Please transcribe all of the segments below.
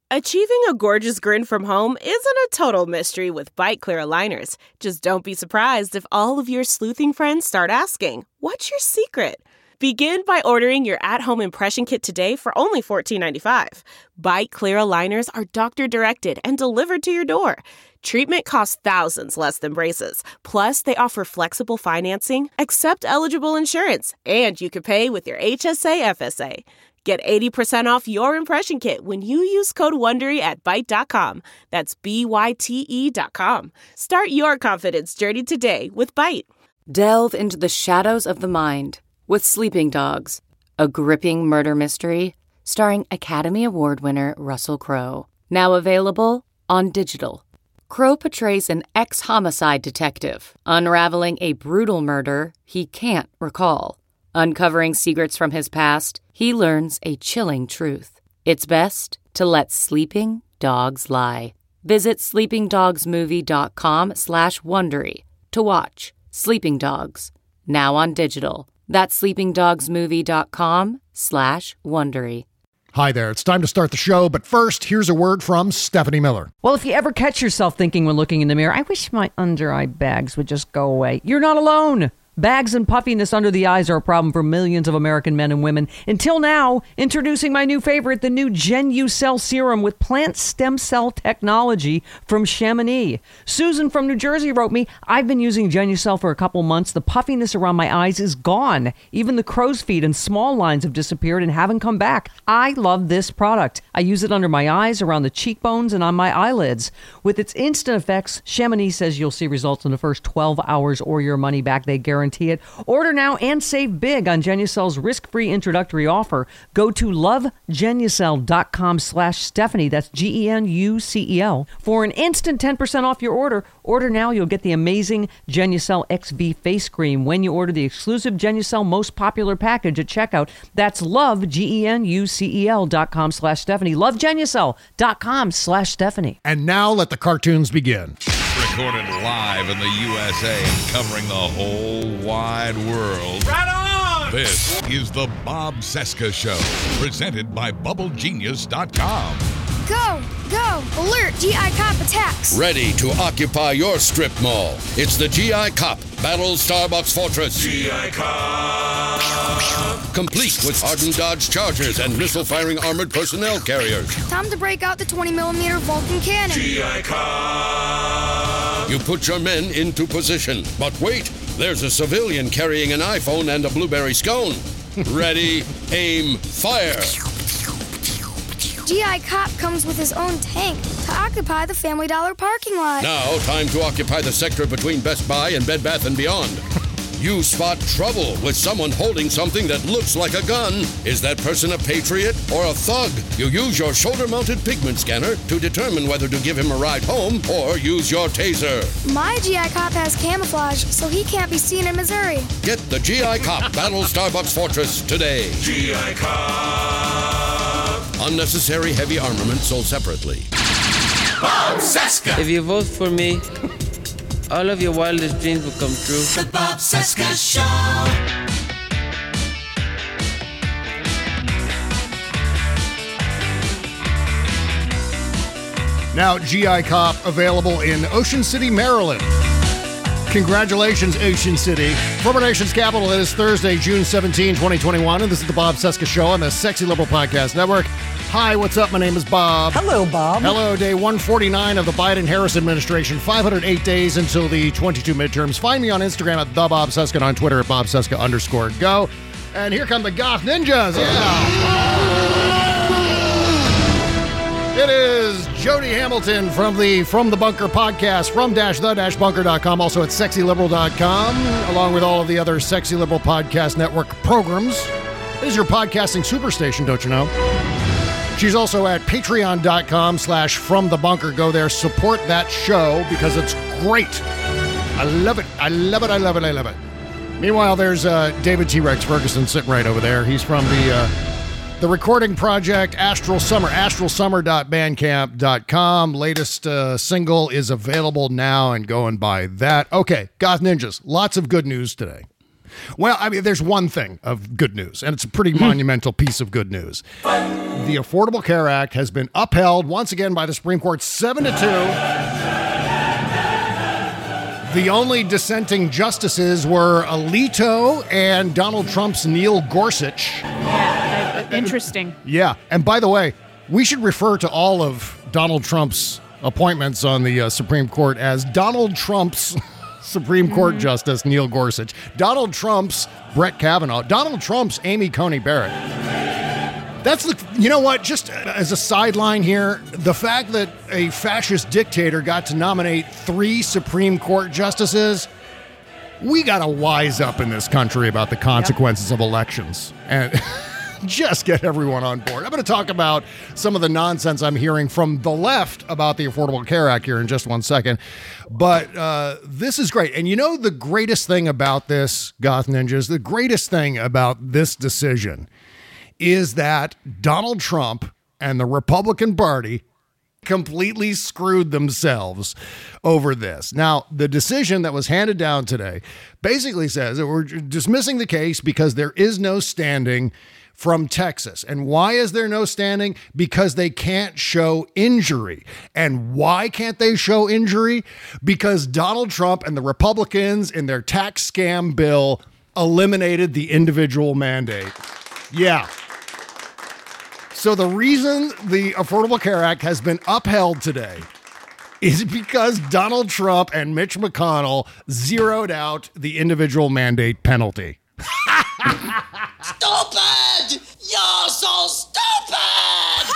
Achieving a gorgeous grin from home isn't a total mystery with Byte Clear aligners. Just don't be surprised if all of your sleuthing friends start asking, "What's your secret?" Begin by ordering your at-home impression kit today for only $14.95. Byte Clear aligners are doctor-directed and delivered to your door. Treatment costs thousands less than braces. Plus, they offer flexible financing, accept eligible insurance, and you can pay with your HSA FSA. Get 80% off your impression kit when you use code WONDERY at Byte.com. That's BYTE.com. Start your confidence journey today with Byte. Delve into the shadows of the mind with Sleeping Dogs, a gripping murder mystery starring Academy Award winner Russell Crowe. Now available on digital. Crowe portrays an ex-homicide detective unraveling a brutal murder he can't recall. Uncovering secrets from his past, he learns a chilling truth. It's best to let sleeping dogs lie. Visit sleepingdogsmovie.com/Wondery to watch Sleeping Dogs, now on digital. That's sleepingdogsmovie.com/Wondery. Hi there, it's time to start the show, but first, here's a word from Stephanie Miller. Well, if you ever catch yourself thinking when looking in the mirror, I wish my under-eye bags would just go away, you're not alone. Bags and puffiness under the eyes are a problem for millions of American men and women. Until now, introducing my new favorite, the new Genucell Serum with plant stem cell technology from Chamonix. Susan from New Jersey wrote me, "I've been using Genucell for a couple months. The puffiness around my eyes is gone. Even the crow's feet and small lines have disappeared and haven't come back. I love this product. I use it under my eyes, around the cheekbones, and on my eyelids. With its instant effects, Chamonix says you'll see results in the first 12 hours or your money back. They guarantee it. Order now and save big on Genucell's risk-free introductory offer. Go to lovegenucell.com/Stephanie. That's GENUCEL for an instant 10% off your order. Order now. You'll get the amazing Genucell XV face cream when you order the exclusive Genucell most popular package at checkout. That's lovegenucel.com/Stephanie. Lovegenucel.com/Stephanie. And now let the cartoons begin. Recorded live in the USA and covering the whole wide world. Right on! This is the Bob Cesca Show, presented by BubbleGenius.com. Go! Go! Alert! GI Cop attacks! Ready to occupy your strip mall. It's the GI Cop Battle Starbucks Fortress. GI Cop! Complete with hardened Dodge Chargers and missile-firing armored personnel carriers. Time to break out the 20mm Vulcan cannon. GI Cop! You put your men into position. But wait, there's a civilian carrying an iPhone and a blueberry scone. Ready, aim, fire! GI Cop comes with his own tank to occupy the Family Dollar parking lot. Now, time to occupy the sector between Best Buy and Bed Bath & Beyond. You spot trouble with someone holding something that looks like a gun. Is that person a patriot or a thug? You use your shoulder-mounted pigment scanner to determine whether to give him a ride home or use your taser. My GI Cop has camouflage, so he can't be seen in Missouri. Get the GI Cop Battle Starbucks Fortress today. GI Cop! Unnecessary heavy armament sold separately. Bob Cesca! If you vote for me, all of your wildest dreams will come true. The Bob Cesca Show! Now, GI Cop available in Ocean City, Maryland. Congratulations, Ocean City. From our nation's capital, it is Thursday, June 17, 2021, and this is the Bob Cesca Show on the Sexy Liberal Podcast Network. Hi, what's up? My name is Bob. Hello, Bob. Hello, day 149 of the Biden-Harris administration, 508 days until the 22 midterms. Find me on Instagram at the Bob Cesca and on Twitter at BobCesca_go. And here come the Goth Ninjas. Yeah. It is Jody Hamilton from the Bunker podcast, from the-bunker.com, also at sexyliberal.com, along with all of the other Sexy Liberal Podcast Network programs. It is your podcasting superstation, don't you know? She's also at patreon.com/fromthebunker. Go there, support that show because it's great. I love it. I love it. I love it. I love it. Meanwhile, there's David T-Rex Ferguson sitting right over there. He's from the recording project Astral Summer, astralsummer.bandcamp.com. Latest single is available now and go and buy that. Okay, Goth Ninjas, lots of good news today. Well, I mean, there's one thing of good news, and it's a pretty monumental piece of good news. The Affordable Care Act has been upheld once again by the Supreme Court, 7-2. The only dissenting justices were Alito and Donald Trump's Neil Gorsuch. Yeah, interesting. Yeah, and by the way, we should refer to all of Donald Trump's appointments on the Supreme Court as Donald Trump's Supreme Court Justice Neil Gorsuch, Donald Trump's Brett Kavanaugh, Donald Trump's Amy Coney Barrett. You know what, just as a sideline here, the fact that a fascist dictator got to nominate 3 Supreme Court justices, we got to wise up in this country about the consequences of elections and just get everyone on board. I'm going to talk about some of the nonsense I'm hearing from the left about the Affordable Care Act here in just one second. But this is great. And you know the greatest thing about this, Goth Ninjas, the greatest thing about this decision is that Donald Trump and the Republican Party completely screwed themselves over this. Now, the decision that was handed down today basically says that we're dismissing the case because there is no standing from Texas. And why is there no standing? Because they can't show injury. And why can't they show injury? Because Donald Trump and the Republicans in their tax scam bill eliminated the individual mandate. Yeah. So the reason the Affordable Care Act has been upheld today is because Donald Trump and Mitch McConnell zeroed out the individual mandate penalty. Stupid! You're so stupid!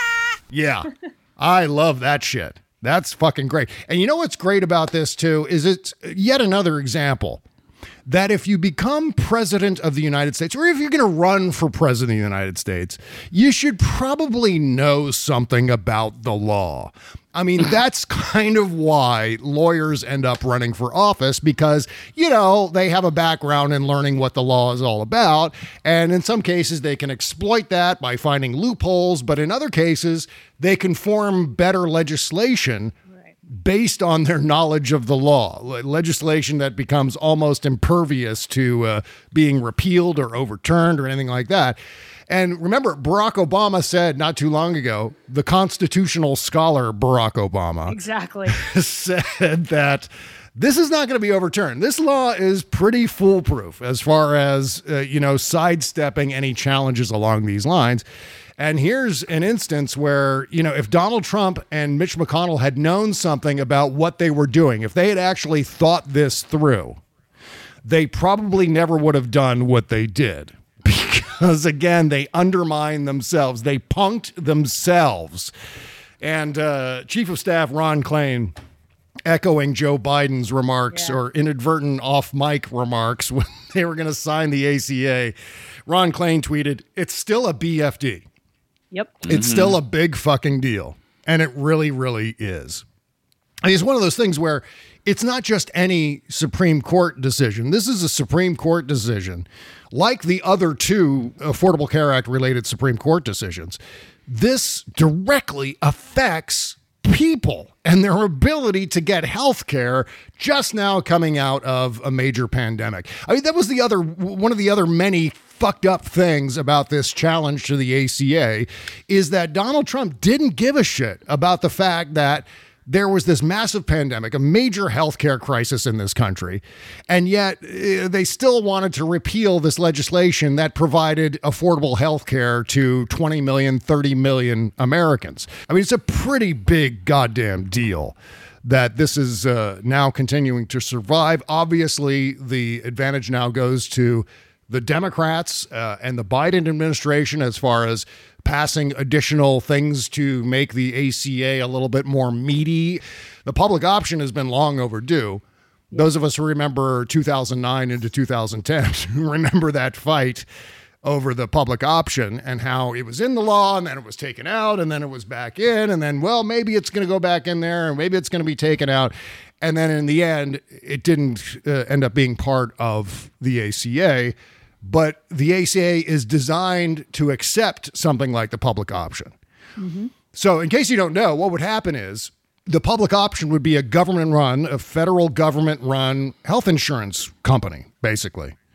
Yeah, I love that shit. That's fucking great. And you know what's great about this too is it's yet another example that if you become president of the United States, or if you're going to run for president of the United States, you should probably know something about the law. I mean, that's kind of why lawyers end up running for office because, you know, they have a background in learning what the law is all about. And in some cases, they can exploit that by finding loopholes. But in other cases, they can form better legislation based on their knowledge of the law, legislation that becomes almost impervious to being repealed or overturned or anything like that. And remember, Barack Obama said not too long ago, the constitutional scholar Barack Obama exactly said that this is not going to be overturned. This law is pretty foolproof as far as, sidestepping any challenges along these lines. And here's an instance where, if Donald Trump and Mitch McConnell had known something about what they were doing, if they had actually thought this through, they probably never would have done what they did. Because, again, they undermined themselves. They punked themselves. And Chief of Staff Ron Klain, echoing Joe Biden's remarks or inadvertent off-mic remarks when they were going to sign the ACA, Ron Klain tweeted, "It's still a BFD." Yep. It's still a big fucking deal. And it really, really is. And it's one of those things where it's not just any Supreme Court decision. This is a Supreme Court decision. Like the other 2 Affordable Care Act related Supreme Court decisions, this directly affects people and their ability to get health care just now coming out of a major pandemic. I mean, that was one of the other many fucked up things about this challenge to the ACA is that Donald Trump didn't give a shit about the fact that there was this massive pandemic, a major healthcare crisis in this country, and yet they still wanted to repeal this legislation that provided affordable healthcare to 20 million, 30 million Americans. I mean, it's a pretty big goddamn deal that this is now continuing to survive. Obviously, the advantage now goes to the Democrats and the Biden administration as far as passing additional things to make the ACA a little bit more meaty. The public option has been long overdue. Those of us who remember 2009 into 2010 remember that fight over the public option and how it was in the law and then it was taken out and then it was back in and then, well, maybe it's going to go back in there and maybe it's going to be taken out. And then in the end, it didn't end up being part of the ACA. But the ACA is designed to accept something like the public option. Mm-hmm. So in case you don't know, what would happen is the public option would be a federal government-run health insurance company, basically.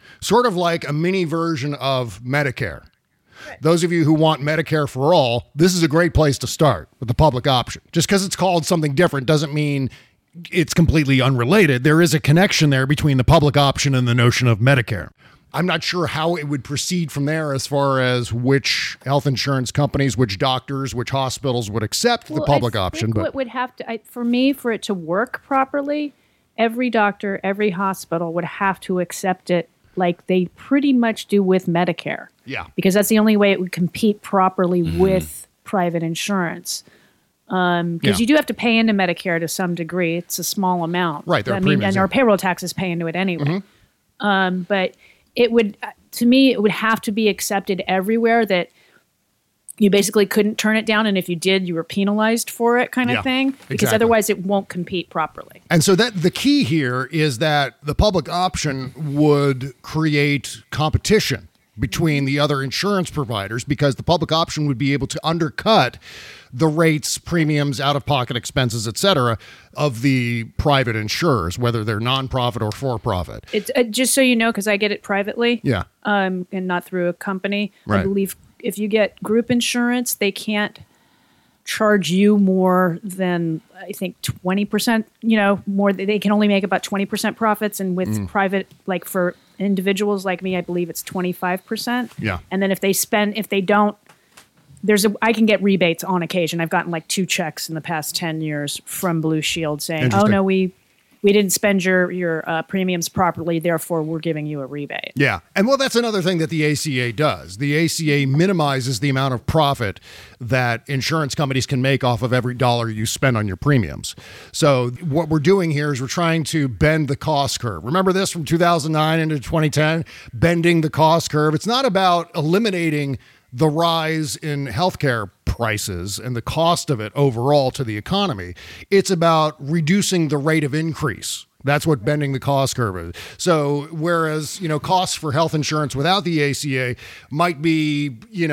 sort of like a mini version of Medicare. Those of you who want Medicare for all, this is a great place to start with the public option. Just because it's called something different doesn't mean it's completely unrelated. There is a connection there between the public option and the notion of Medicare. I'm not sure how it would proceed from there as far as which health insurance companies, which doctors, which hospitals would accept the public option. But what would have to, for it to work properly, every doctor, every hospital would have to accept it like they pretty much do with Medicare. Yeah. Because that's the only way it would compete properly with private insurance. Because you do have to pay into Medicare to some degree. It's a small amount. Right. And our payroll taxes pay into it anyway. But it would, to me, it would have to be accepted everywhere that you basically couldn't turn it down, and if you did, you were penalized for it, kind of thing. Because otherwise, it won't compete properly. And so that the key here is that the public option would create competition between the other insurance providers, because the public option would be able to undercut the rates, premiums, out-of-pocket expenses, et cetera, of the private insurers, whether they're nonprofit or for-profit. It's just so you know, because I get it privately, and not through a company. Right. I believe if you get group insurance, they can't charge you more than, I think, 20%. More. They can only make about 20% profits, and with private, like for individuals like me, I believe it's 25%. Yeah. And then if they don't. I can get rebates on occasion. I've gotten like 2 checks in the past 10 years from Blue Shield saying, "Oh no, we didn't spend your premiums properly, therefore we're giving you a rebate." Yeah, and well, that's another thing that the ACA does. The ACA minimizes the amount of profit that insurance companies can make off of every dollar you spend on your premiums. So what we're doing here is we're trying to bend the cost curve. Remember this from 2009 into 2010? Bending the cost curve. It's not about eliminating the rise in healthcare prices and the cost of it overall to the economy. It's about reducing the rate of increase. That's what bending the cost curve is. So whereas, costs for health insurance without the ACA might be,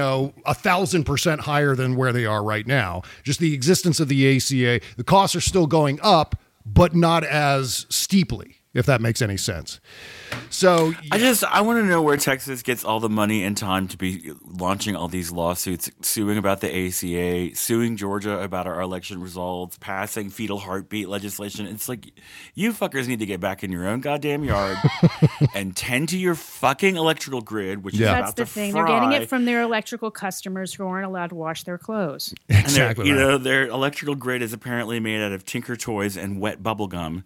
1,000% higher than where they are right now, just the existence of the ACA, the costs are still going up, but not as steeply, if that makes any sense. So I want to know where Texas gets all the money and time to be launching all these lawsuits, suing about the ACA, suing Georgia about our election results, passing fetal heartbeat legislation. It's like, you fuckers need to get back in your own goddamn yard and tend to your fucking electrical grid, which is about to fry. That's the thing. They're getting it from their electrical customers who aren't allowed to wash their clothes. Exactly. And their electrical grid is apparently made out of Tinker Toys and wet bubble gum.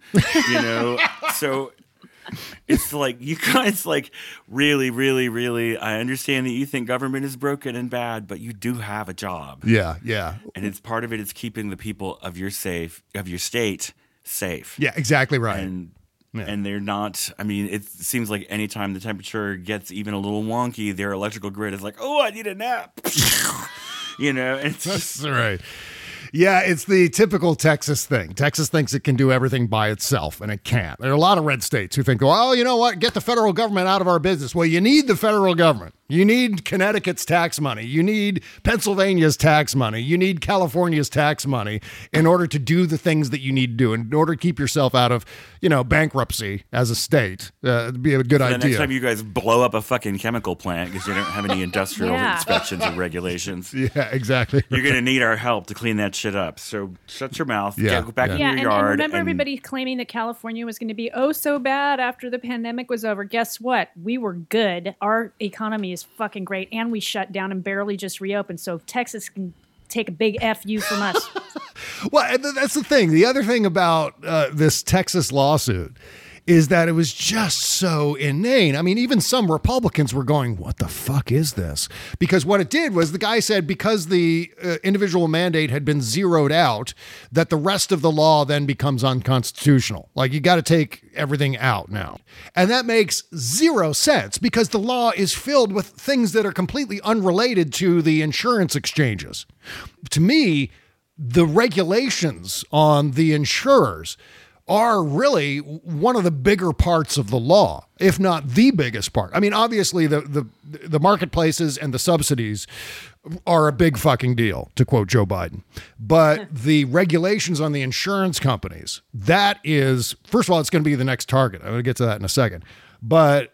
So it's like, you guys, like, really, really, really, I understand that you think government is broken and bad, but you do have a job. Yeah. And it's part of it is keeping the people of your state safe. Yeah, exactly right. And they're not, it seems like anytime the temperature gets even a little wonky, their electrical grid is like, oh, I need a nap. It's just, that's right. Yeah, it's the typical Texas thing. Texas thinks it can do everything by itself, and it can't. There are a lot of red states who think, well, you know what? Get the federal government out of our business. Well, you need the federal government. You need Connecticut's tax money. You need Pennsylvania's tax money. You need California's tax money in order to do the things that you need to do, in order to keep yourself out of, bankruptcy as a state. It'd be a good idea. The next time you guys blow up a fucking chemical plant because you don't have any industrial inspections or regulations. Yeah, exactly. You're going to need our help to clean that shit up. So shut your mouth. Go back in your yard. And remember everybody claiming that California was going to be so bad after the pandemic was over. Guess what? We were good. Our economy is fucking great, and we shut down and barely just reopened. So Texas can take a big FU from us. Well, that's the thing. The other thing about this Texas lawsuit is that it was just so inane. Even some Republicans were going, what the fuck is this? Because what it did was the guy said because the individual mandate had been zeroed out, that the rest of the law then becomes unconstitutional. Like, you got to take everything out now. And that makes zero sense because the law is filled with things that are completely unrelated to the insurance exchanges. To me, the regulations on the insurers are really one of the bigger parts of the law, if not the biggest part. Obviously, the marketplaces and the subsidies are a big fucking deal, to quote Joe Biden. But the regulations on the insurance companies, that is, first of all, it's going to be the next target. I'm going to get to that in a second. but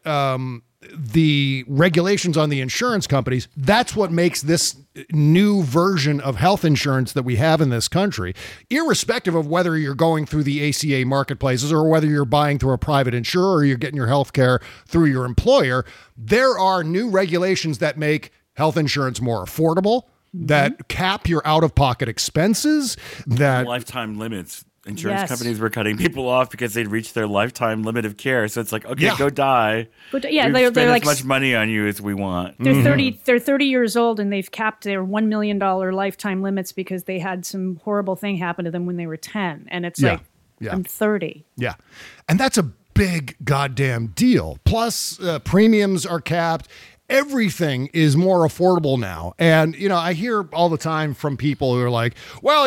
the regulations on the insurance companies, that's what makes this new version of health insurance that we have in this country, irrespective of whether you're going through the ACA marketplaces or whether you're buying through a private insurer or you're getting your health care through your employer, there are new regulations that make health insurance more affordable, that cap your out-of-pocket expenses, that lifetime limits. Insurance companies were cutting people off because they'd reached their lifetime limit of care. So it's like, okay, go die. Yeah, We've they're spent like as much money on you as we want. They're 30. They're 30 years old, and they've capped their $1 million lifetime limits because they had some horrible thing happen to them when they were 10. And it's like, I'm 30. Yeah, and that's a big goddamn deal. Plus, premiums are capped. Everything is more affordable now. And, I hear all the time from people who are like, well,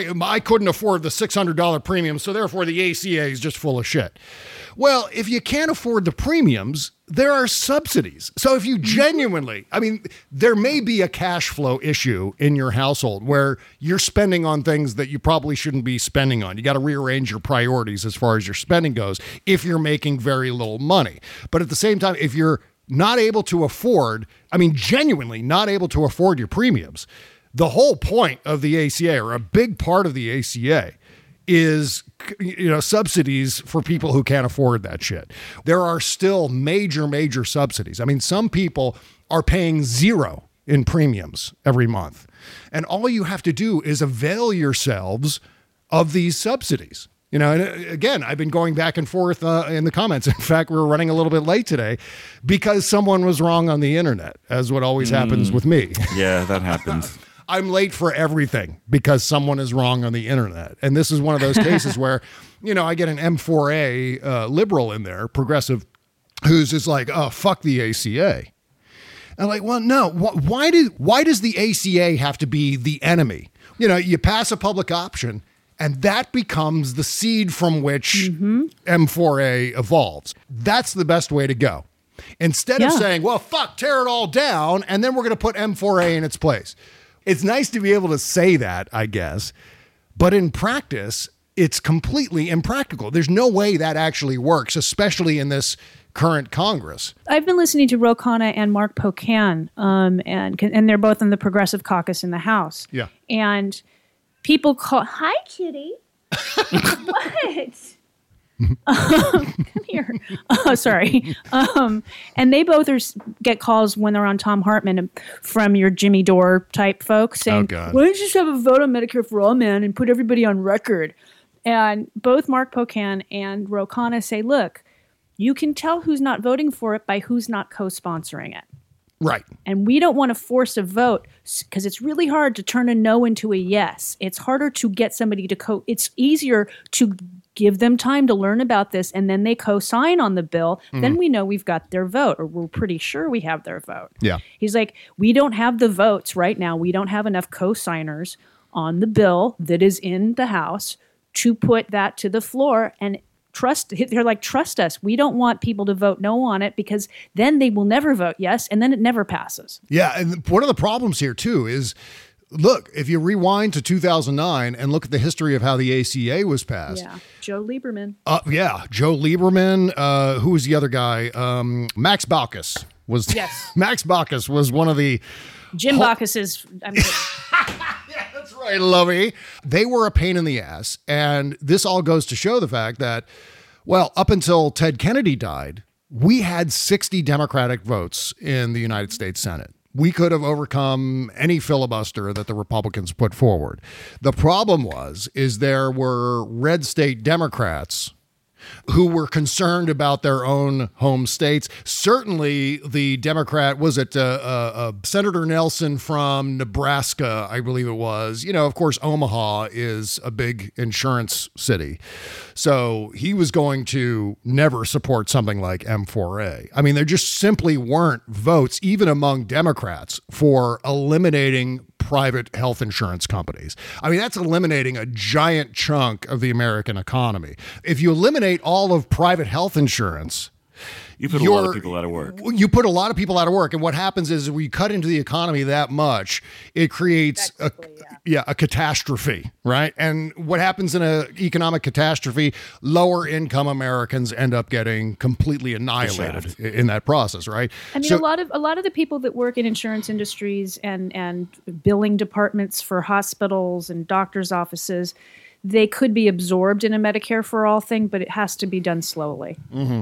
I couldn't afford the $600 premium, so therefore the ACA is just full of shit. Well, if you can't afford the premiums, there are subsidies. So if you genuinely, there may be a cash flow issue in your household where you're spending on things that you probably shouldn't be spending on. You got to rearrange your priorities as far as your spending goes if you're making very little money. But at the same time, if you're not able to afford, genuinely not able to afford your premiums, the whole point of the ACA, or a big part of the ACA, is, subsidies for people who can't afford that shit. There are still major subsidies. Some people are paying $0 in premiums every month. And all you have to do is avail yourselves of these subsidies. And again, I've been going back and forth in the comments. In fact, we were running a little bit late today because someone was wrong on the internet, as what always happens with me. Yeah, that happens. I'm late for everything because someone is wrong on the internet. And this is one of those cases where, I get an M4A liberal in there, progressive, who's just like, oh, fuck the ACA. I'm like, well, no, why does the ACA have to be the enemy? You pass a public option, and that becomes the seed from which M4A evolves. That's the best way to go. Instead of saying, well, fuck, tear it all down, and then we're going to put M4A in its place. It's nice to be able to say that, I guess. But in practice, it's completely impractical. There's no way that actually works, especially in this current Congress. I've been listening to Ro Khanna and Mark Pocan, and they're both in the Progressive Caucus in the House. Yeah. And people call, hi, kitty. What? Come here. Oh, sorry. And they both get calls when they're on Thom Hartmann from your Jimmy Dore type folks saying, why don't you just have a vote on Medicare for all, man, and put everybody on record? And both Mark Pocan and Ro Khanna say, look, you can tell who's not voting for it by who's not co-sponsoring it. Right. And we don't want to force a vote because it's really hard to turn a no into a yes. It's harder to get somebody to it's easier to give them time to learn about this, and then they co-sign on the bill. Then we know we've got their vote, or we're pretty sure we have their vote. Yeah. He's like, we don't have the votes right now. We don't have enough co-signers on the bill that is in the House to put that to the floor and they're like, trust us. We don't want people to vote no on it because then they will never vote yes, and then it never passes. Yeah, and one of the problems here, too, is, look, if you rewind to 2009 and look at the history of how the ACA was passed. Yeah, Joe Lieberman. Joe Lieberman. Who was the other guy? Max Baucus. Max Baucus was one of the... Jim Baucus is... Yeah, that's right, Lovey. They were a pain in the ass. And this all goes to show the fact that, well, up until Ted Kennedy died, we had 60 Democratic votes in the United States Senate. We could have overcome any filibuster that the Republicans put forward. The problem is there were red state Democrats who were concerned about their own home states. Certainly the Democrat, was it Senator Nelson from Nebraska, I believe it was. Of course, Omaha is a big insurance city. So he was going to never support something like M4A. There just simply weren't votes, even among Democrats, for eliminating private health insurance companies. That's eliminating a giant chunk of the American economy. If you eliminate all of private health insurance, You put a lot of people out of work. You put a lot of people out of work. And what happens is we cut into the economy that much, it creates a catastrophe, right? And what happens in an economic catastrophe, lower income Americans end up getting completely annihilated in that process, right? I mean, a lot of the people that work in insurance industries and billing departments for hospitals and doctors' offices, they could be absorbed in a Medicare for All thing, but it has to be done slowly.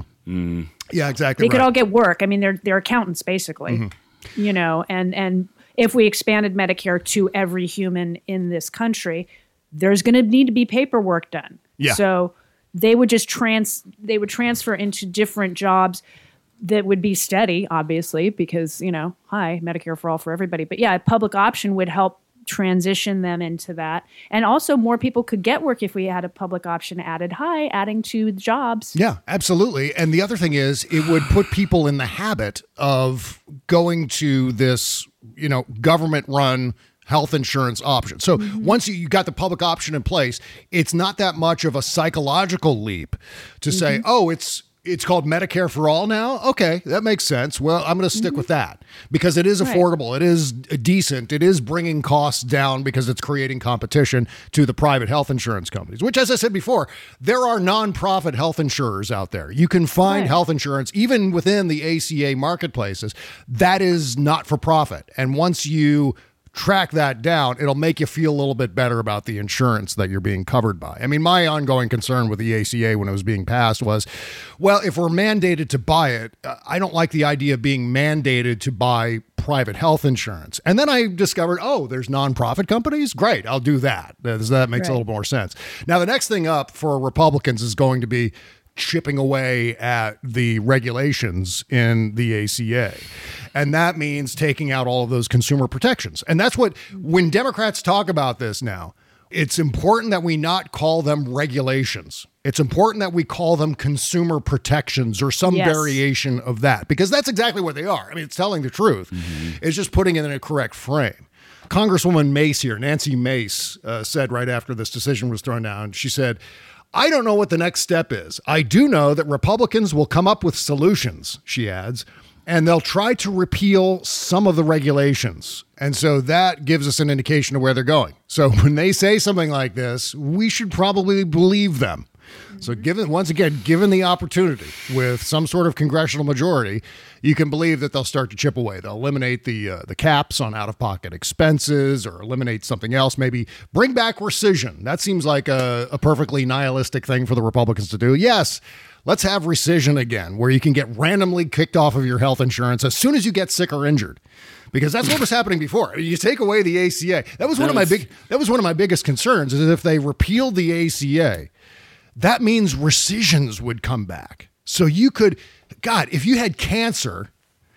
Yeah, exactly. They could all get work. I mean, they're accountants basically, you know. And if we expanded Medicare to every human in this country, there's going to need to be paperwork done. Yeah. So they would just transfer into different jobs that would be steady, obviously, because Medicare for All for everybody. But yeah, a public option would help transition them into that. And also more people could get work if we had a public option added. Adding to jobs. Yeah, absolutely. And the other thing is it would put people in the habit of going to this, government run health insurance option. So once you got the public option in place, it's not that much of a psychological leap to say, oh, it's called Medicare for All now? Okay, that makes sense. Well, I'm going to stick with that because it is affordable. It is decent. It is bringing costs down because it's creating competition to the private health insurance companies, which, as I said before, there are nonprofit health insurers out there. You can find health insurance, even within the ACA marketplaces, that is not for profit. And once you track that down, it'll make you feel a little bit better about the insurance that you're being covered by. I mean, my ongoing concern with the ACA when it was being passed was, well, if we're mandated to buy it, I don't like the idea of being mandated to buy private health insurance. And then I discovered, oh, there's nonprofit companies? Great, I'll do that. That makes a little more sense. Now, the next thing up for Republicans is going to be chipping away at the regulations in the ACA. And that means taking out all of those consumer protections. And that's when Democrats talk about this now, it's important that we not call them regulations. It's important that we call them consumer protections or some variation of that, because that's exactly what they are. I mean, it's telling the truth. It's just putting it in a correct frame. Congresswoman Mace here, Nancy Mace, said right after this decision was thrown down, she said, I don't know what the next step is. I do know that Republicans will come up with solutions, she adds, and they'll try to repeal some of the regulations. And so that gives us an indication of where they're going. So when they say something like this, we should probably believe them. So given the opportunity with some sort of congressional majority, you can believe that they'll start to chip away. They'll eliminate the caps on out-of-pocket expenses or eliminate something else, maybe bring back rescission. That seems like a perfectly nihilistic thing for the Republicans to do. Yes, let's have rescission again, where you can get randomly kicked off of your health insurance as soon as you get sick or injured. Because that's what was happening before. You take away the ACA. That was one of my biggest concerns, is if they repealed the ACA, that means rescissions would come back. So you could, God, if you had cancer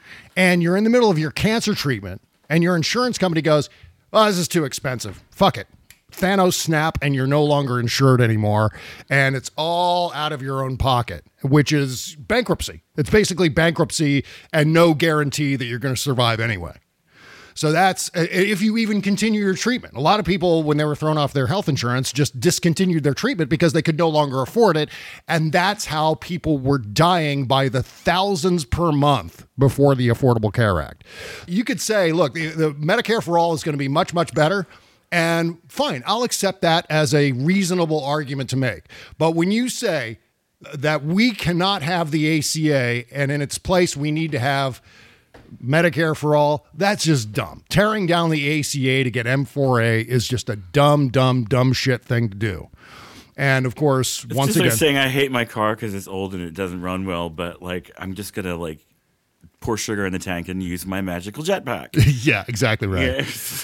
and you're in the middle of your cancer treatment and your insurance company goes, oh, this is too expensive. Fuck it. Thanos snap and you're no longer insured anymore. And it's all out of your own pocket, which is bankruptcy. It's basically bankruptcy and no guarantee that you're going to survive anyway. So that's if you even continue your treatment. A lot of people, when they were thrown off their health insurance, just discontinued their treatment because they could no longer afford it. And that's how people were dying by the thousands per month before the Affordable Care Act. You could say, look, the Medicare for All is going to be much, much better. And fine, I'll accept that as a reasonable argument to make. But when you say that we cannot have the ACA and in its place we need to have Medicare for All, that's just dumb. Tearing down the ACA to get M4A is just a dumb shit thing to do. And of course, it's once just again, like saying I hate my car because it's old and it doesn't run well, but like I'm just gonna pour sugar in the tank and use my magical jetpack. Yeah, exactly right. Yeah,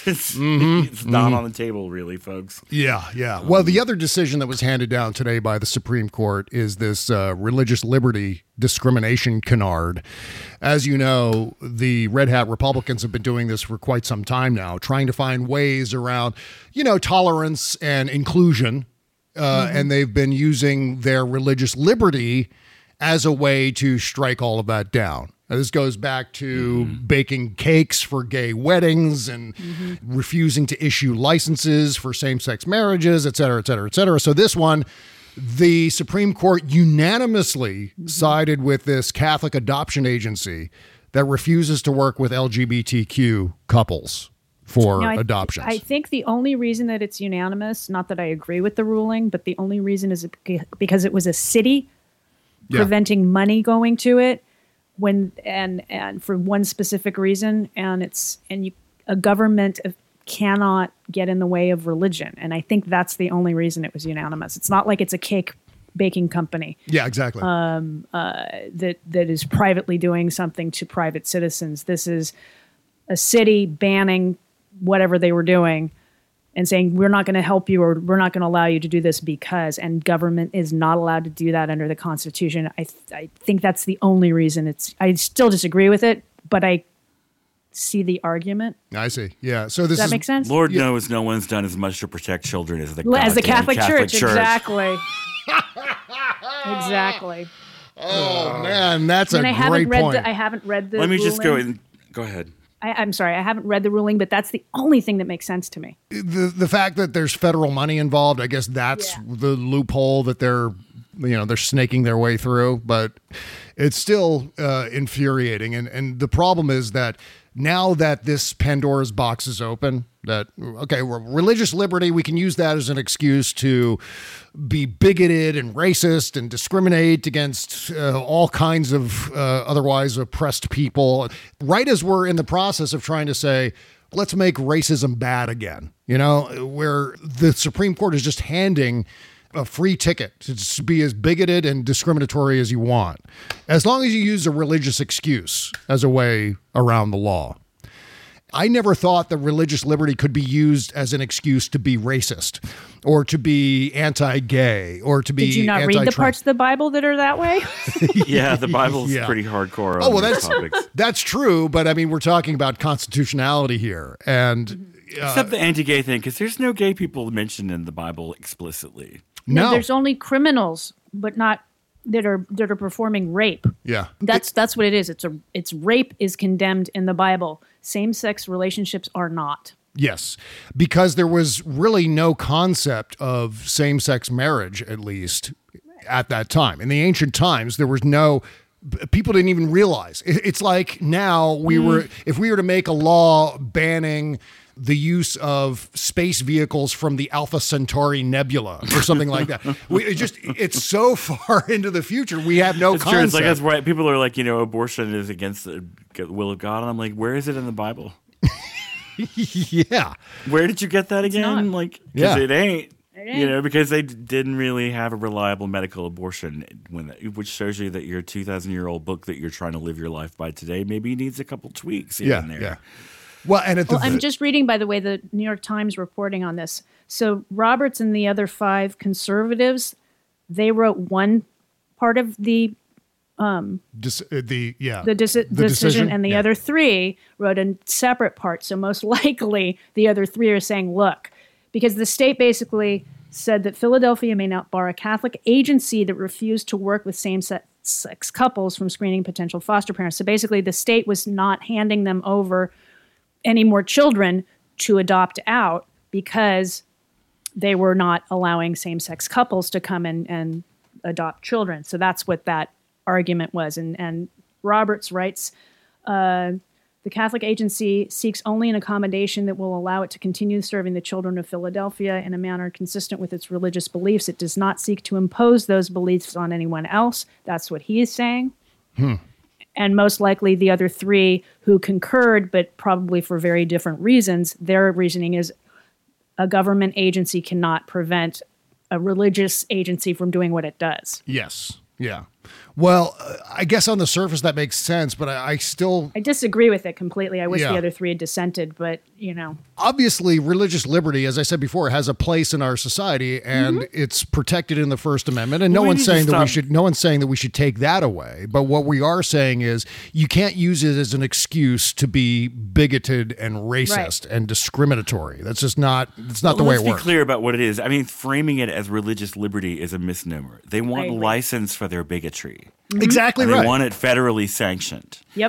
it's not on the table, really, folks. Yeah. Well, the other decision that was handed down today by the Supreme Court is this religious liberty discrimination canard. As you know, the Red Hat Republicans have been doing this for quite some time now, trying to find ways around, tolerance and inclusion. And they've been using their religious liberty as a way to strike all of that down. Now, this goes back to baking cakes for gay weddings and refusing to issue licenses for same-sex marriages, et cetera, et cetera, et cetera. So this one, the Supreme Court unanimously sided with this Catholic adoption agency that refuses to work with LGBTQ couples for adoptions. I think the only reason that it's unanimous, not that I agree with the ruling, but the only reason is because it was a city preventing money going to it and for one specific reason, a government cannot get in the way of religion, and I think that's the only reason it was unanimous. It's not like it's a cake baking company. Yeah, exactly. That is privately doing something to private citizens. This is a city banning whatever they were doing and saying, we're not going to help you, or we're not going to allow you to do this because, and government is not allowed to do that under the Constitution. I think that's the only reason I still disagree with it, but I see the argument. I see. Yeah. So does that make sense? Lord knows no one's done as much to protect children as the Catholic Church. Exactly. Exactly. Oh man, that's a great point. I haven't read the Let me ruling. just go ahead. I'm sorry, I haven't read the ruling, but that's the only thing that makes sense to me. The fact that there's federal money involved, I guess that's the loophole that they're snaking their way through, but it's still infuriating. And the problem is that now that this Pandora's box is open, that, okay, religious liberty, we can use that as an excuse to be bigoted and racist and discriminate against all kinds of otherwise oppressed people. Right as we're in the process of trying to say, let's make racism bad again, where the Supreme Court is just handing a free ticket to be as bigoted and discriminatory as you want, as long as you use a religious excuse as a way around the law. I never thought that religious liberty could be used as an excuse to be racist or to be anti-gay or to be Did you not read the parts of the Bible that are that way? Yeah, the Bible's pretty hardcore on these topics. That's true, but I mean, we're talking about constitutionality here. And except the anti-gay thing, because there's no gay people mentioned in the Bible explicitly. No, there's only criminals, but not that are performing rape. Yeah, that's what it is. It's rape is condemned in the Bible. Same-sex relationships are not. Yes, because there was really no concept of same-sex marriage, at least at that time. In the ancient times, there was people didn't even realize. It's like now if we were to make a law banning the use of space vehicles from the Alpha Centauri Nebula or something like that. It's so far into the future. We have no concept. True. It's like, that's right. People are like, abortion is against the will of God. And I'm like, where is it in the Bible? Yeah. Where did you get that again? Like, because it ain't. It ain't. Because they didn't really have a reliable medical abortion, which shows you that your 2,000-year-old book that you're trying to live your life by today maybe needs a couple tweaks here and there. Yeah. Well, I'm just reading, by the way, the New York Times reporting on this. So Roberts and the other 5 conservatives, they wrote one part of the decision, and the other 3 wrote a separate part. So most likely, the other 3 are saying, look, because the state basically said that Philadelphia may not bar a Catholic agency that refused to work with same-sex couples from screening potential foster parents. So basically, the state was not handing them over any more children to adopt out because they were not allowing same-sex couples to come in and adopt children. So that's what that argument was. And Roberts writes, the Catholic agency seeks only an accommodation that will allow it to continue serving the children of Philadelphia in a manner consistent with its religious beliefs. It does not seek to impose those beliefs on anyone else. That's what he is saying. And most likely the other 3 who concurred, but probably for very different reasons, their reasoning is a government agency cannot prevent a religious agency from doing what it does. Yes. Yeah. Well, I guess on the surface that makes sense, but I disagree with it completely. I wish the other 3 had dissented, but obviously religious liberty, as I said before, has a place in our society, and it's protected in the First Amendment. And no one's saying that we should take that away. But what we are saying is you can't use it as an excuse to be bigoted and racist and discriminatory. That's just not. It's not the way it works. Let's be clear about what it is. I mean, framing it as religious liberty is a misnomer. They want license for their bigotry. Exactly right. They want it federally sanctioned. Yep.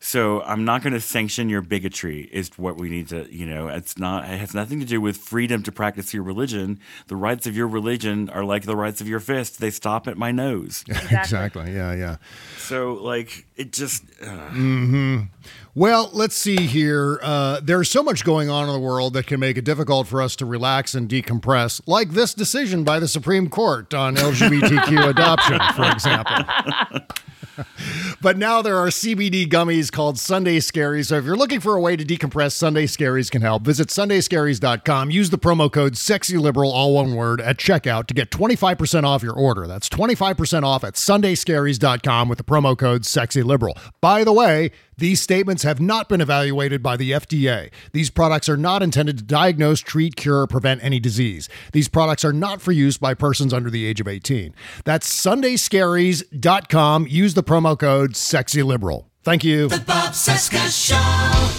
So I'm not going to sanction your bigotry is what we need to, it has nothing to do with freedom to practice your religion. The rights of your religion are like the rights of your fist. They stop at my nose. Exactly. Yeah. So it just... Well, let's see here. There's so much going on in the world that can make it difficult for us to relax and decompress, like this decision by the Supreme Court on LGBTQ adoption, for example. But now there are CBD gummies called Sunday Scaries. So if you're looking for a way to decompress, Sunday Scaries can help. Visit sundayscaries.com. Use the promo code SEXYLIBERAL, all one word, at checkout to get 25% off your order. That's 25% off at sundayscaries.com with the promo code SEXYLIBERAL. By the way, these statements have not been evaluated by the FDA. These products are not intended to diagnose, treat, cure, or prevent any disease. These products are not for use by persons under the age of 18. That's sundayscaries.com. Use the promo code SEXYLIBERAL. Thank you. The Bob Cesca Show.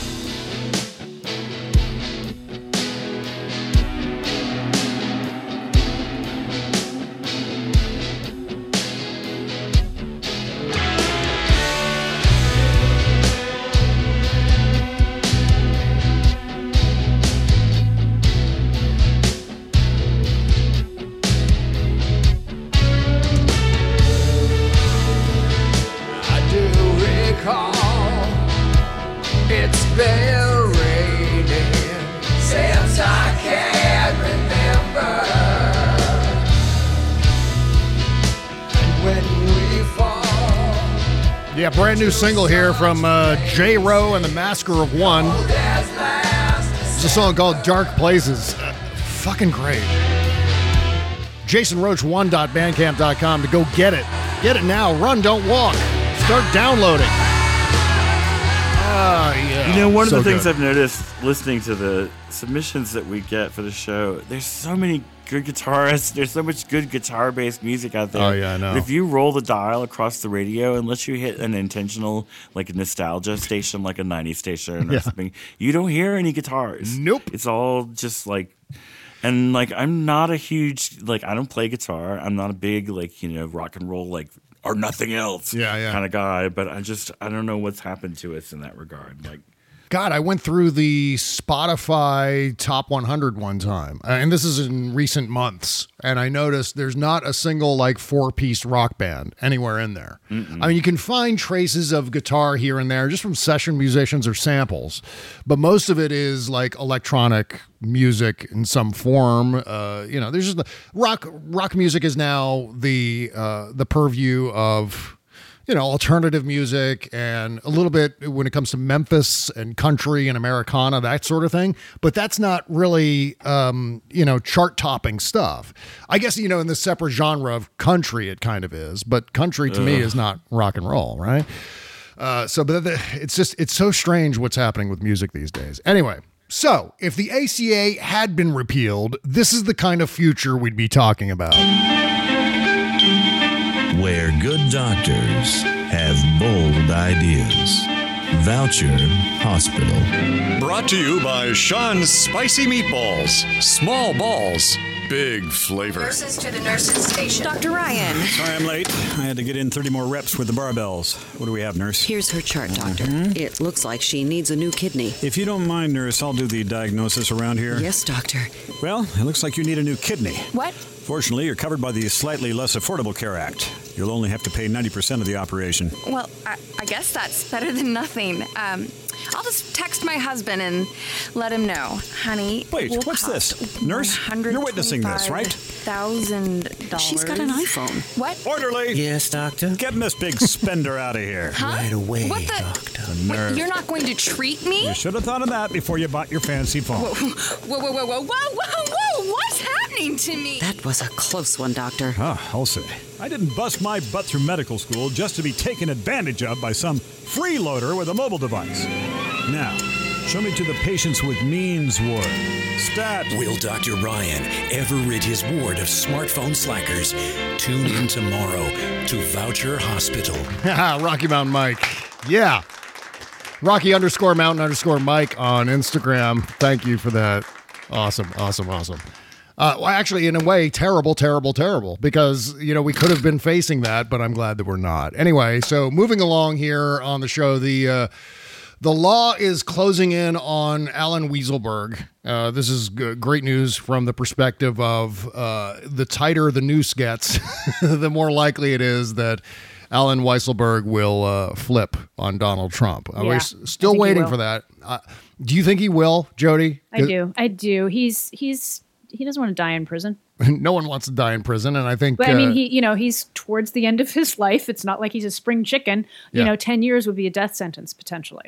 Yeah, brand new single here from J-Ro and the Masker of One. It's a song called Dark Places. Fucking great. JasonRoach1.bandcamp.com to go get it. Get it now. Run, don't walk. Start downloading. Yeah. One of So the things good. I've noticed listening to the submissions that we get for the show, there's so many good guitarists. There's so much good guitar-based music out there. Oh, yeah, I know. But if you roll the dial across the radio, unless you hit an intentional, nostalgia station, like a 90s station or something, you don't hear any guitars. Nope. It's all just and I'm not a huge, I don't play guitar. I'm not a big, rock and roll, or nothing else kind of guy. But I don't know what's happened to us in that regard. God, I went through the Spotify Top 100 one time, and this is in recent months, and I noticed there's not a single, four-piece rock band anywhere in there. I mean, you can find traces of guitar here and there, just from session musicians or samples, but most of it is, electronic music in some form. There's just rock music is now the purview of alternative music and a little bit when it comes to Memphis and country and Americana, that sort of thing. But that's not really, chart topping stuff. I guess, in the separate genre of country, it kind of is. But country to me is not rock and roll, right? But it's so strange what's happening with music these days. Anyway. So if the ACA had been repealed, this is the kind of future we'd be talking about. Where good doctors have bold ideas. Voucher Hospital. Brought to you by Sean's Spicy Meatballs. Small balls, big flavor. Nurses to the nurses station. Dr. Ryan. Sorry I'm late. I had to get in 30 more reps with the barbells. What do we have, nurse? Here's her chart, doctor. It looks like she needs a new kidney. If you don't mind, nurse, I'll do the diagnosis around here. Yes, doctor. Well, it looks like you need a new kidney. What? Fortunately, you're covered by the Slightly Less Affordable Care Act. You'll only have to pay 90% of the operation. Well, I guess that's better than nothing. I'll just text my husband and let him know. Honey, Wait, what's this? Nurse, you're witnessing this, right? $125,000. She's got an iPhone. What? Orderly! Yes, doctor? Getting this big spender out of here. Huh? Right away, What the? doctor. What, you're not going to treat me? You should have thought of that before you bought your fancy phone. Whoa. What's happening to me? That was a close one, doctor. I'll say. I didn't bust my butt through medical school just to be taken advantage of by some freeloader with a mobile device. Now, show me to the patients with means ward. Stat. Will Dr. Ryan ever rid his ward of smartphone slackers? Tune in tomorrow to Voucher Hospital. Rocky Mountain Mike. Yeah. Rocky_Mountain_Mike on Instagram. Thank you for that. Awesome. Well, actually, in a way, terrible, because, we could have been facing that, but I'm glad that we're not. Anyway, so moving along here on the show, the law is closing in on Allen Weisselberg. This is great news from the perspective of the tighter the noose gets, the more likely it is that Allen Weisselberg will flip on Donald Trump. We're still waiting for that. Do you think he will, Jody? I do. He doesn't want to die in prison. No one wants to die in prison, and I think. But I mean, he's towards the end of his life. It's not like he's a spring chicken. 10 years would be a death sentence potentially.